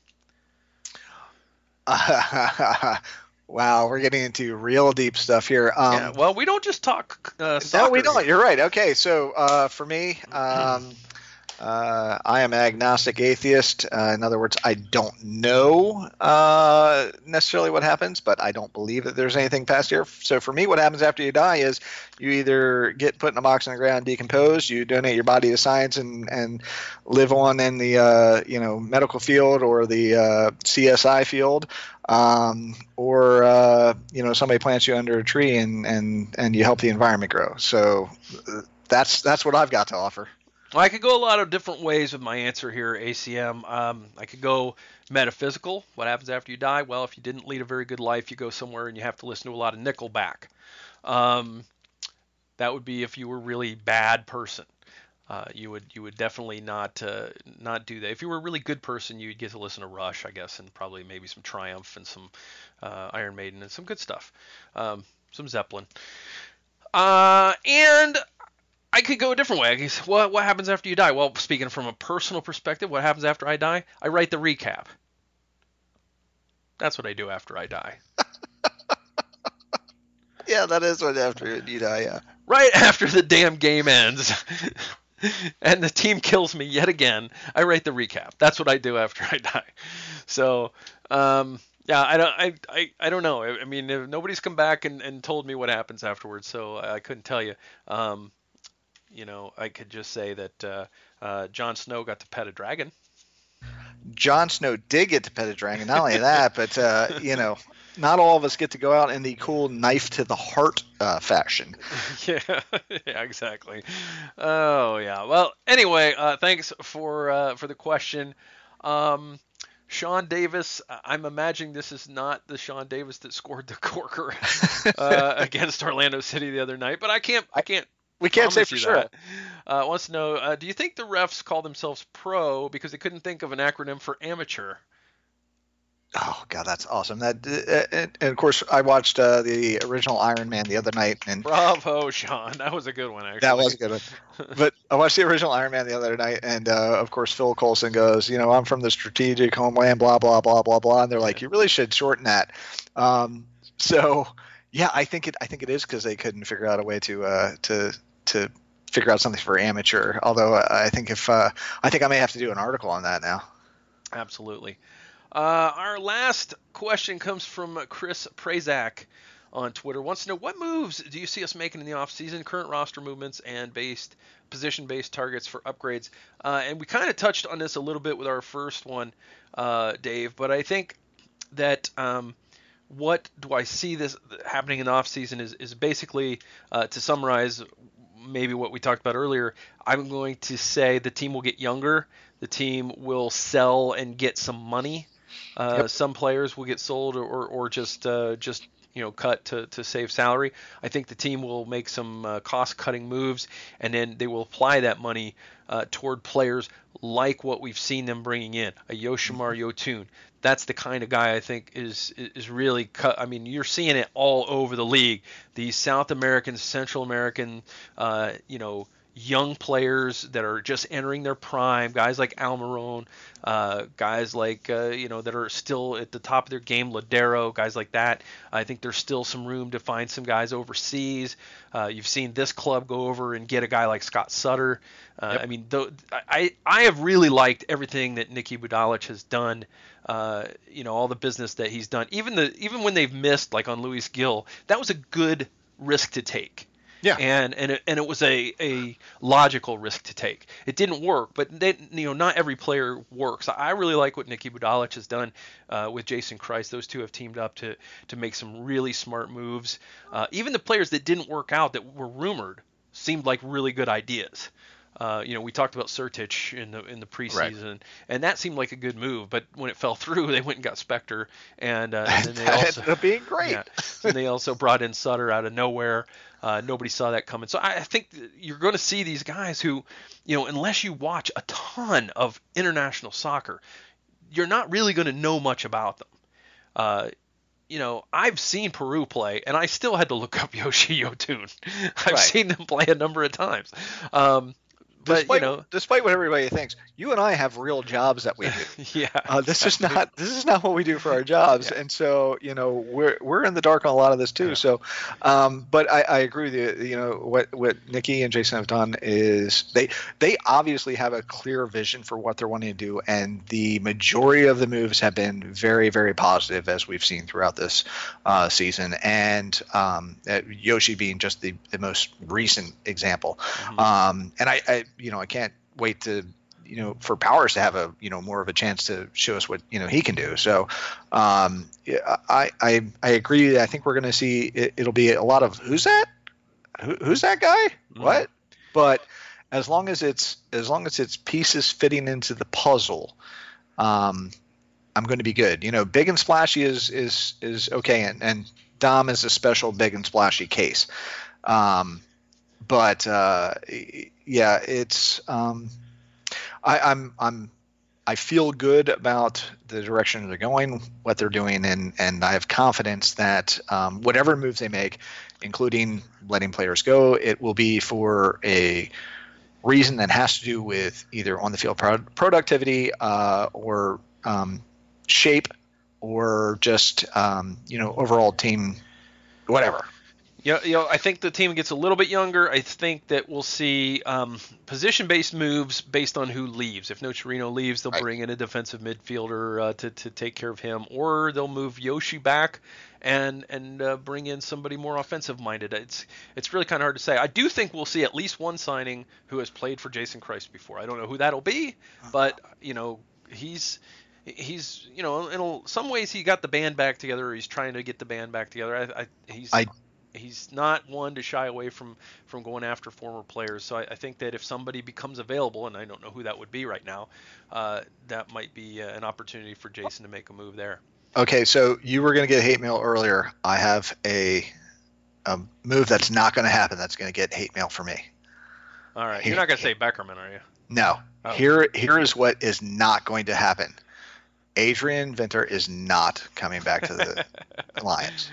Wow, we're getting into real deep stuff here. Um, yeah, well, we don't just talk uh, no, soccer. we don't. You're right. Okay, so uh, for me, um, uh, I am an agnostic atheist. Uh, in other words, I don't know uh, necessarily what happens, but I don't believe that there's anything past here. So for me, what happens after you die is you either get put in a box in the ground, decomposed, you donate your body to science, and, and live on in the uh, you know medical field or the uh, C S I field. Um, or uh, you know somebody plants you under a tree and, and, and you help the environment grow. So uh, that's that's what I've got to offer. Well, I could go a lot of different ways with my answer here, A C M. Um, I could go metaphysical. What happens after you die? Well, if you didn't lead a very good life, you go somewhere and you have to listen to a lot of Nickelback. Um, that would be if you were a really bad person. Uh, you would you would definitely not uh, not do that. If you were a really good person, you'd get to listen to Rush, I guess, and probably maybe some Triumph and some uh, Iron Maiden and some good stuff, um, some Zeppelin. Uh, and I could go a different way. I could say, what what happens after you die? Well, speaking from a personal perspective, what happens after I die? I write the recap. That's what I do after I die. Yeah, that is what after you die. Yeah. Right after the damn game ends, and the team kills me yet again, I write the recap. That's what I do after I die. So, um, yeah, I don't, I, I, I don't know. I, I mean, if nobody's come back and, and told me what happens afterwards, so I, I couldn't tell you. Um, you know, I could just say that uh, uh, Jon Snow got to pet a dragon. Jon Snow did get to pet a dragon. Not only that, but uh, you know, not all of us get to go out in the cool knife to the heart uh, fashion. Yeah, yeah, exactly. Oh yeah. Well, anyway, uh, thanks for uh, for the question. Um, Sean Davis, I'm imagining this is not the Sean Davis that scored the corker uh, against Orlando City the other night, but I can't I can't. We can't say promise for you sure. that. Uh, wants to know, uh, do you think the refs call themselves pro because they couldn't think of an acronym for amateur? Oh God, that's awesome. That uh, and, and of course I watched uh, the original Iron Man the other night, and Bravo, Sean. That was a good one, actually. that was a good one. But I watched the original Iron Man the other night, and uh, of course Phil Coulson goes, you know, I'm from the strategic homeland, blah blah blah blah blah, and they're like, you really should shorten that. Um, so yeah, I think it I think it is because they couldn't figure out a way to uh, to to figure out something for amateur. Although uh, I think if uh, I think I may have to do an article on that now. Absolutely. Uh, our last question comes from Chris Prazak on Twitter. Wants to know, what moves do you see us making in the offseason, current roster movements and based position-based targets for upgrades? Uh, and we kind of touched on this a little bit with our first one, uh, Dave, but I think that um, what do I see this happening in the offseason is, is basically, uh, to summarize maybe what we talked about earlier, I'm going to say the team will get younger. The team will sell and get some money. Uh, yep. Some players will get sold or, or, or just uh, just you know cut to, to save salary. I think the team will make some uh, cost-cutting moves, and then they will apply that money uh, toward players like what we've seen them bringing in, a Yoshimar Yotun. That's the kind of guy I think is is really cut. I mean, you're seeing it all over the league. These South American, Central American, uh, you know. young players that are just entering their prime, guys like Almiron, uh, guys like, uh, you know, that are still at the top of their game, Ladero, guys like that. I think there's still some room to find some guys overseas. Uh, you've seen this club go over and get a guy like Scott Sutter. Uh, yep. I mean, th- I, I have really liked everything that Niki Budalic has done. Uh, you know, all the business that he's done. Even the even when they've missed, like on Luis Gil, that was a good risk to take. Yeah. And and it, and it was a, a logical risk to take. It didn't work, but they, you know, not every player works. I really like what Niki Budalic has done uh, with Jason Kreis. Those two have teamed up to to make some really smart moves. Uh, even the players that didn't work out that were rumored seemed like really good ideas. Uh, you know, we talked about Sertic in the in the preseason, right. And that seemed like a good move. But when it fell through, they went and got Spector, and, uh, and then they that also ended up being great. Yeah, and they also brought in Sutter out of nowhere. Uh, nobody saw that coming. So I, I think you're going to see these guys who, you know, unless you watch a ton of international soccer, you're not really going to know much about them. Uh, you know, I've seen Peru play, and I still had to look up Yoshi Yotun. I've right. seen them play a number of times. Um, But, despite, you know, despite what everybody thinks, you and I have real jobs that we do. yeah, uh, this exactly. is not this is not what we do for our jobs, Yeah. and so you know we're we're in the dark on a lot of this too. Yeah. So, um, but I, I agree with you. You know what what Niki and Jason have done is they they obviously have a clear vision for what they're wanting to do, and the majority of the moves have been very very positive as we've seen throughout this uh, season, and um, Yoshi being just the, the most recent example. Mm-hmm. Um, and I. I you know, I can't wait to, you know, for Powers to have a, you know, more of a chance to show us what, you know, he can do. So um, I, I, I agree. I think we're going to see, it, it'll be a lot of, who's that? Who, who's that guy? Mm-hmm. What? But as long as it's, as long as it's pieces fitting into the puzzle, um, I'm going to be good. You know, big and splashy is, is, is okay. And, and Dom is a special big and splashy case. Um, But uh, yeah, it's um, I, I'm I'm I feel good about the direction they're going, what they're doing, and and I have confidence that um, whatever moves they make, including letting players go, it will be for a reason that has to do with either on the field pro- productivity uh, or um, shape or just um, you know overall team whatever. Yeah, you know, I think the team gets a little bit younger. I think that we'll see um, position-based moves based on who leaves. If Nocerino leaves, they'll Right. bring in a defensive midfielder uh, to to take care of him, or they'll move Yoshi back and and uh, bring in somebody more offensive-minded. It's it's really kind of hard to say. I do think we'll see at least one signing who has played for Jason Christ before. I don't know who that'll be, but you know he's. He's, you know, in some ways he got the band back together. Or he's trying to get the band back together. I, I he's I he's not one to shy away from from going after former players. So I, I think that if somebody becomes available, and I don't know who that would be right now, uh, that might be uh, an opportunity for Jason to make a move there. Okay, so you were going to get hate mail earlier. I have a, a move that's not going to happen. That's going to get hate mail for me. All right, you're not going to say Beckerman, are you? No. Oh. Here, here is what is not going to happen. Adrian Venter is not coming back to the Lions.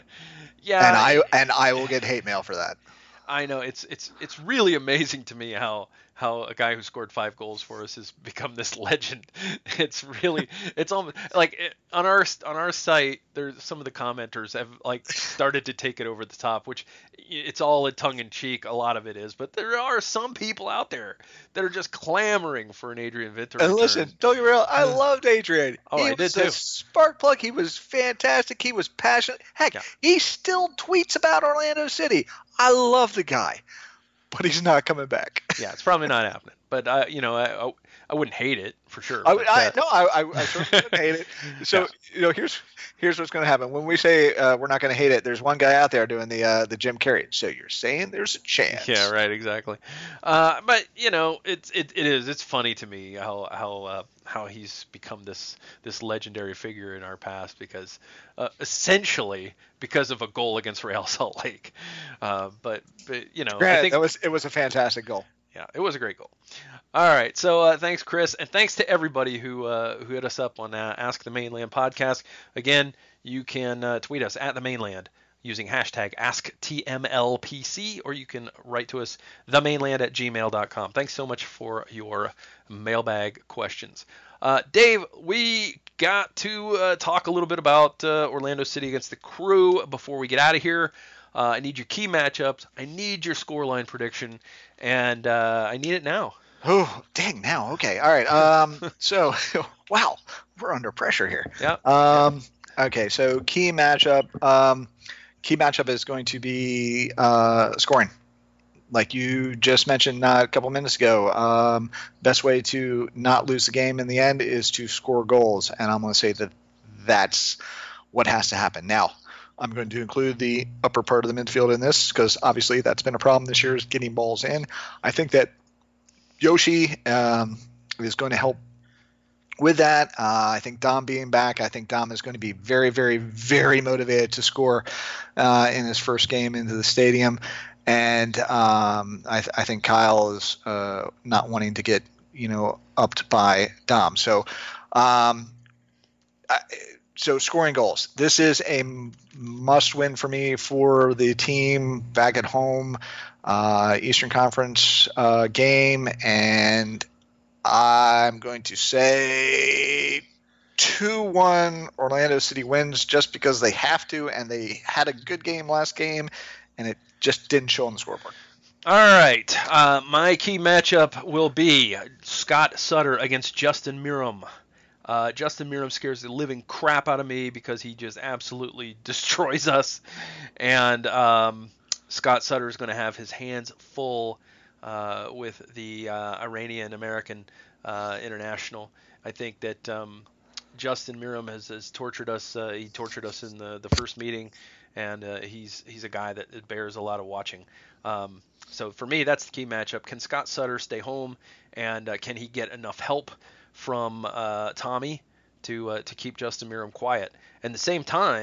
Yeah, and I and I will get hate mail for that. I know it's it's it's really amazing to me how how a guy who scored five goals for us has become this legend. It's really it's almost like it, on our on our site there's some of the commenters have like started to take it over the top, which it's all a tongue in cheek, a lot of it is, but there are some people out there that are just clamoring for an Adrian Venter And return. listen, don't get me wrong, I loved Adrian. Oh, he I was did a too. spark plug. He was fantastic. He was passionate. Heck, Yeah. he still tweets about Orlando City. I love the guy, but he's not coming back. Yeah, it's probably not happening, but I, you know, I, I, I wouldn't hate it for sure. I, but, I, uh, no, I, I, I certainly wouldn't hate it. So Yeah. you know, here's here's what's going to happen when we say uh, we're not going to hate it. There's one guy out there doing the uh, the Jim Carrey. So you're saying there's a chance? Yeah, right, exactly. Uh, but you know, it's it, it is it's funny to me how how uh, how he's become this this legendary figure in our past because uh, essentially because of a goal against Real Salt Lake. Uh, but but you know, I Granted, think that was it was a fantastic goal. yeah, it was a great goal. All right, so uh, thanks, Chris, and thanks to everybody who uh, who hit us up on uh, Ask the Mainland podcast. Again, you can uh, tweet us at the Mainland using hashtag AskTMLPC, or you can write to us themainland at gmail dot com. Thanks so much for your mailbag questions. Uh, Dave, we got to uh, talk a little bit about uh, Orlando City against the Crew before we get out of here. Uh, I need your key matchups. I need your scoreline prediction, and uh, I need it now. Oh, dang! Now, okay, all right. Um, so, wow, we're under pressure here. Yeah. Um, okay, so key matchup. Um, key matchup is going to be uh, scoring, like you just mentioned uh, a couple minutes ago. Um, best way to not lose the game in the end is to score goals, and I'm going to say that that's what has to happen. Now, I'm going to include the upper part of the midfield in this because obviously that's been a problem this year is getting balls in. I think that Yoshi um, is going to help with that. Uh, I think Dom being back, I think Dom is going to be very, very, very motivated to score uh, in his first game into the stadium. And um, I, th- I think Kyle is uh, not wanting to get, you know, upped by Dom. So, um, I, so scoring goals. This is a must win for me for the team back at home. Uh, Eastern Conference uh, game, and I'm going to say two one Orlando City wins just because they have to, and they had a good game last game, and it just didn't show on the scoreboard. All right. Uh, my key matchup will be Scott Sutter against Justin Miram. Uh, Justin Miram scares the living crap out of me because he just absolutely destroys us, and um, Scott Sutter is going to have his hands full uh, with the uh, Iranian American uh, international. I think that um, Justin Miram has, has tortured us. Uh, he tortured us in the, the first meeting, and uh, he's he's a guy that bears a lot of watching. Um, so for me, that's the key matchup. Can Scott Sutter stay home, and uh, can he get enough help from uh, Tommy to uh, to keep Justin Miram quiet? At the same time,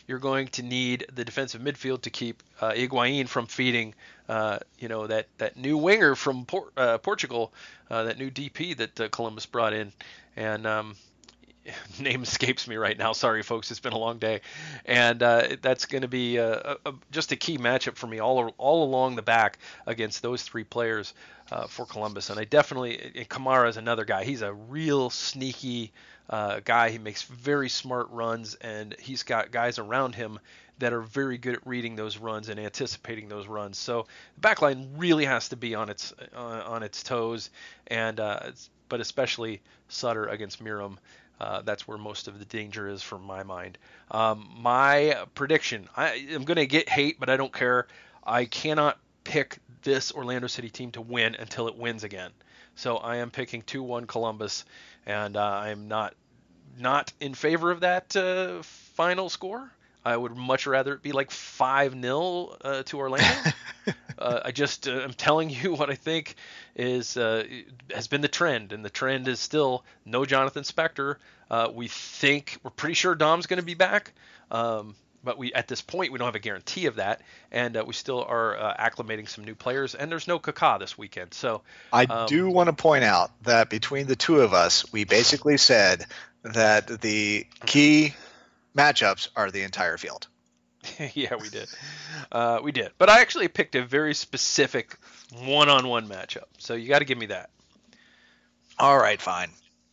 you're going to need the defensive midfield to keep uh, Higuain from feeding, uh, you know, that, that new winger from Por- uh, Portugal, uh, that new D P that uh, Columbus brought in. And um, name escapes me right now. Sorry, folks. It's been a long day. And uh, that's going to be a, a, a, just a key matchup for me all, all along the back against those three players uh, for Columbus. And I definitely, and Kamara is another guy. He's a real sneaky uh, guy. He makes very smart runs, and he's got guys around him that are very good at reading those runs and anticipating those runs. So the back line really has to be on its uh, on its toes, and uh, it's, but especially Sutter against Miram. Uh, that's where most of the danger is from my mind. Um, my prediction, I am going to get hate, but I don't care. I cannot pick this Orlando City team to win until it wins again. So I am picking two one Columbus, and uh, I am not not in favor of that uh, final score. I would much rather it be like five nil uh, to Orlando. uh, I just uh, I'm telling you what I think is uh, has been the trend, and the trend is still no Jonathan Spector. Uh, we think we're pretty sure Dom's going to be back, um, but we at this point we don't have a guarantee of that, and uh, we still are uh, acclimating some new players. And there's no Kaká this weekend, so I um, do want to point out that between the two of us, we basically said that the key matchups are the entire field. Yeah, we did. Uh, we did. But I actually picked a very specific one-on-one matchup. So you got to give me that. All right, fine.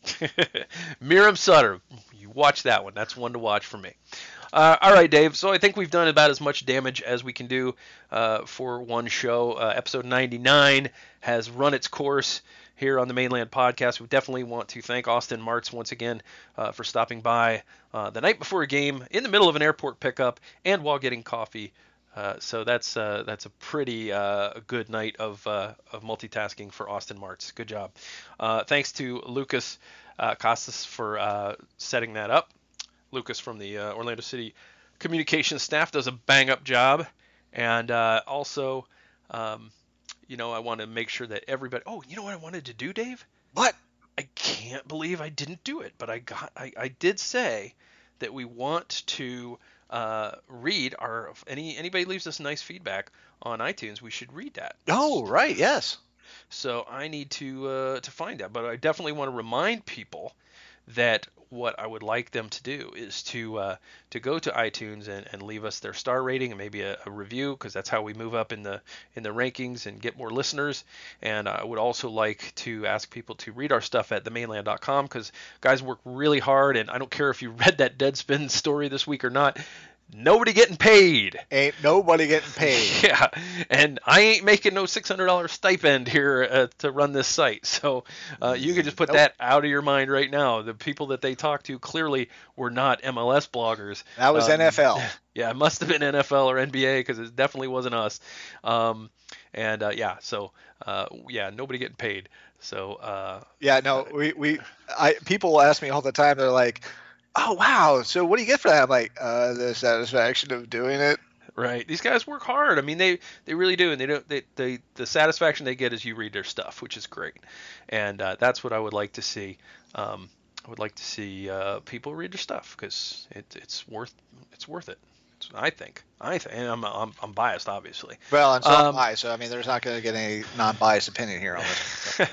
Miram Sutter. You watch that one. That's one to watch for me. Uh, all right, Dave. So I think we've done about as much damage as we can do uh, for one show. Uh, episode ninety-nine has run its course here on the Mainland Podcast. We definitely want to thank Austin Martz once again uh, for stopping by uh, the night before a game in the middle of an airport pickup and while getting coffee. Uh, so that's uh, that's a pretty uh, good night of uh, of multitasking for Austin Martz. Good job. Uh, thanks to Lucas uh, Costas for uh, setting that up. Lucas from the uh, Orlando City communications staff does a bang-up job. And uh, also, um, you know, I want to make sure that everybody... Oh, you know what I wanted to do, Dave? What? I can't believe I didn't do it, but I got. I, I did say that we want to uh, read our... If any anybody leaves us nice feedback on iTunes, we should read that. Oh, right, yes. So I need to uh, to find that, but I definitely want to remind people that what I would like them to do is to uh, to go to iTunes and, and leave us their star rating and maybe a, a review, because that's how we move up in the in the rankings and get more listeners. And I would also like to ask people to read our stuff at the mainland dot com, because guys work really hard, and I don't care if you read that Deadspin story this week or not. Nobody getting paid. Ain't nobody getting paid. Yeah, and I ain't making no six hundred dollars stipend here uh, to run this site. So uh, you can just put Nope. that out of your mind right now. The people that they talked to clearly were not M L S bloggers. That was Um, N F L. Yeah, it must have been N F L or N B A, because it definitely wasn't us. Um, and uh, yeah, so uh, yeah, nobody getting paid. So uh, Yeah, no, we, we I people ask me all the time, they're like, oh, wow, so what do you get for that? I'm like, uh, the satisfaction of doing it. right, these guys work hard. I mean, they they really do, and they don't. They, they the satisfaction they get is you read their stuff, which is great, and uh, that's what I would like to see. Um, I would like to see uh, people read their stuff, because it, it's worth it's worth it. It's, I think. I think. And I'm, I'm I'm biased, obviously. Well, and so Um, am I, so I mean, there's not going to get any non-biased opinion here on this.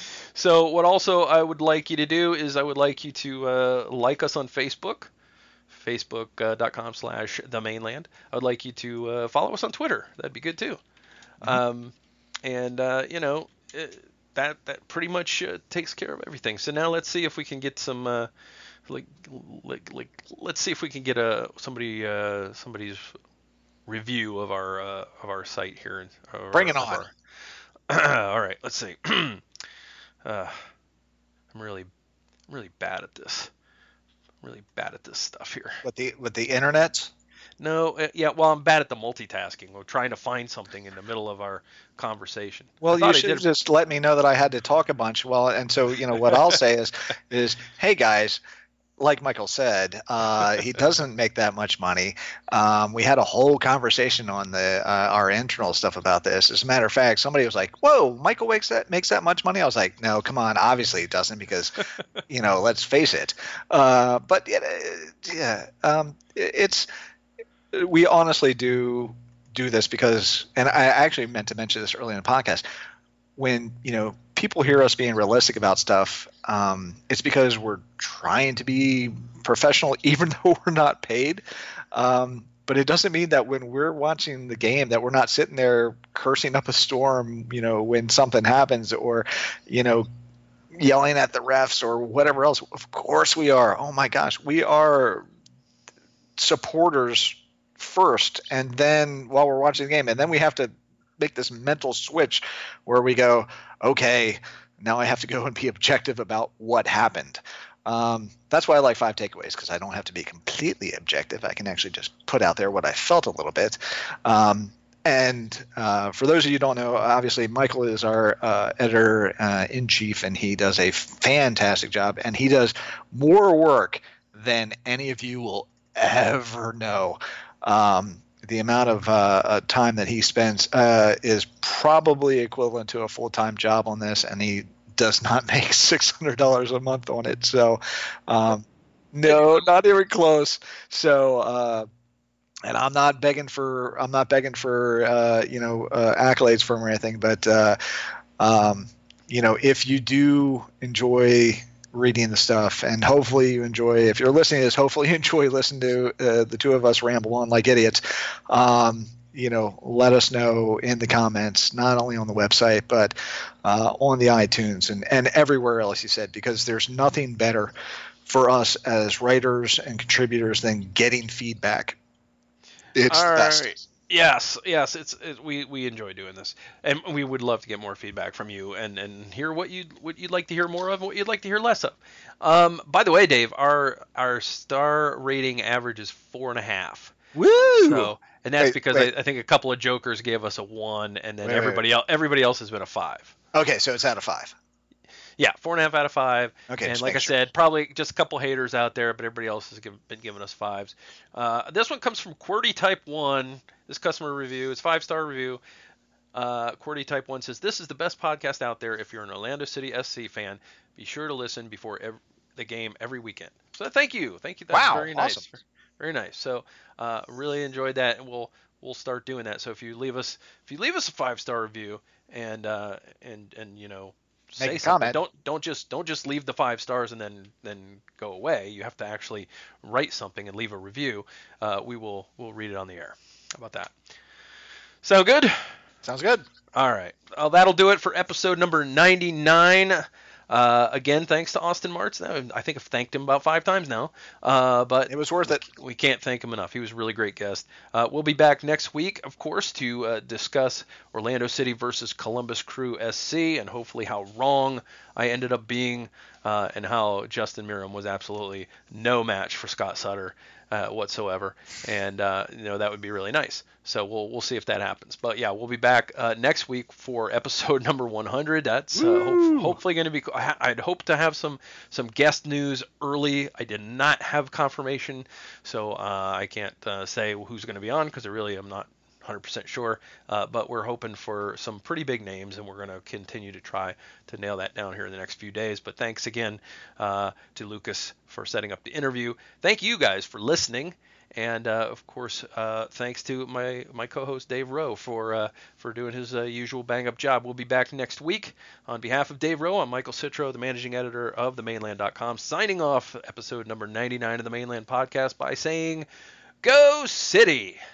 So what also I would like you to do is I would like you to uh, like us on Facebook, facebook.com slash the mainland. I would like you to uh, follow us on Twitter. That'd be good too. Mm-hmm. Um, and, uh, you know, uh, that that pretty much uh, takes care of everything. So now let's see if we can get some, uh, like, like, like, let's see if we can get a somebody uh, somebody's review of our uh, of our site here. Of Bring our, it on. of our- All right, let's see. Uh, I'm really, I'm really bad at this. I'm really bad at this stuff here. With the with the internet? No, uh, yeah, well, I'm bad at the multitasking. We're trying to find something in the middle of our conversation. I Well, thought you I should have did- just let me know that I had to talk a bunch. Well, and so, you know, what I'll say is, is, hey, guys, like Michael said, uh, he doesn't make that much money. Um, we had a whole conversation on the uh, our internal stuff about this. As a matter of fact, somebody was like, "Whoa, Michael makes that makes that much money?" I was like, "No, come on, obviously he doesn't, because, you know, let's face it." Uh, but yeah, yeah, um, it, it's we honestly do do this because, and I actually meant to mention this early in the podcast, when, you know, people hear us being realistic about stuff, um, it's because we're trying to be professional, even though we're not paid. Um, but it doesn't mean that when we're watching the game that we're not sitting there cursing up a storm, you know, when something happens, or, you know, yelling at the refs or whatever else. Of course we are. Oh my gosh, we are supporters first, and then while we're watching the game, and then we have to make this mental switch where we go, okay, now I have to go and be objective about what happened. Um, that's why I like five takeaways, because I don't have to be completely objective. I can actually just put out there what I felt a little bit. Um, and uh, for those of you who don't know, obviously Michael is our uh, editor uh, in chief, and he does a fantastic job, and he does more work than any of you will ever know. Um, the amount of uh, uh, time that he spends uh, is probably equivalent to a full-time job on this, and he does not make six hundred dollars a month on it. So, um, no, not even close. So, uh, and I'm not begging for, I'm not begging for, uh, you know, uh, accolades from him or anything, but, uh, um, you know, if you do enjoy reading the stuff, and hopefully you enjoy, if you're listening to this, hopefully you enjoy listening to uh, the two of us ramble on like idiots. Um, you know, let us know in the comments, not only on the website, but uh, on the iTunes and, and everywhere else, you said, because there's nothing better for us as writers and contributors than getting feedback. It's All the best. right. Yes, yes, it's it, we we enjoy doing this, and we would love to get more feedback from you, and, and hear what you what you'd like to hear more of, and what you'd like to hear less of. Um, by the way, Dave, our our star rating average is four and a half. Woo! So, and that's Wait, because wait. I, I think a couple of jokers gave us a one, and then Wait, wait, everybody else everybody else has been a five. Okay, so it's out of five. Yeah, four and a half out of five. Okay, And just like I making sure. said, probably just a couple haters out there, but everybody else has given, been giving us fives. Uh, this one comes from QWERTY Type one. This customer review is five-star review. Uh, QWERTY Type one says, this is the best podcast out there. If you're an Orlando City S C fan, be sure to listen before ev- the game every weekend. So thank you. Thank you. That's Wow, very nice. awesome. Very nice. So uh, really enjoyed that, and we'll we'll start doing that. So if you leave us if you leave us a five-star review and uh, and and you know, Make say a something. comment. Don't don't just don't just leave the five stars and then then go away. You have to actually write something and leave a review. Uh, we will we'll read it on the air. How about that? Sound good? Sounds good. All right. Uh, that'll do it for episode number ninety-nine. Uh, again, thanks to Austin Martz. I think I've thanked him about five times now, uh, but It was worth it. we can't thank him enough. He was a really great guest. Uh, we'll be back next week, of course, to uh, discuss Orlando City versus Columbus Crew S C, and hopefully how wrong I ended up being, uh, and how Justin Miram was absolutely no match for Scott Sutter uh, whatsoever. And uh, you know, that would be really nice. So we'll we'll see if that happens. But yeah, we'll be back uh, next week for episode number one hundred. That's uh, hope, hopefully going to be. I'd hope to have some some guest news early. I did not have confirmation, so uh, I can't uh, say who's going to be on, because I really am not one hundred percent sure. Uh, but we're hoping for some pretty big names, and we're going to continue to try to nail that down here in the next few days. But thanks again uh, to Lucas for setting up the interview. Thank you guys for listening. And uh, of course, uh, thanks to my, my co-host Dave Rowe for uh, for doing his uh, usual bang-up job. We'll be back next week. On behalf of Dave Rowe, I'm Michael Citro, the managing editor of the mainland dot com, signing off episode number ninety-nine of the Mainland Podcast by saying, Go City!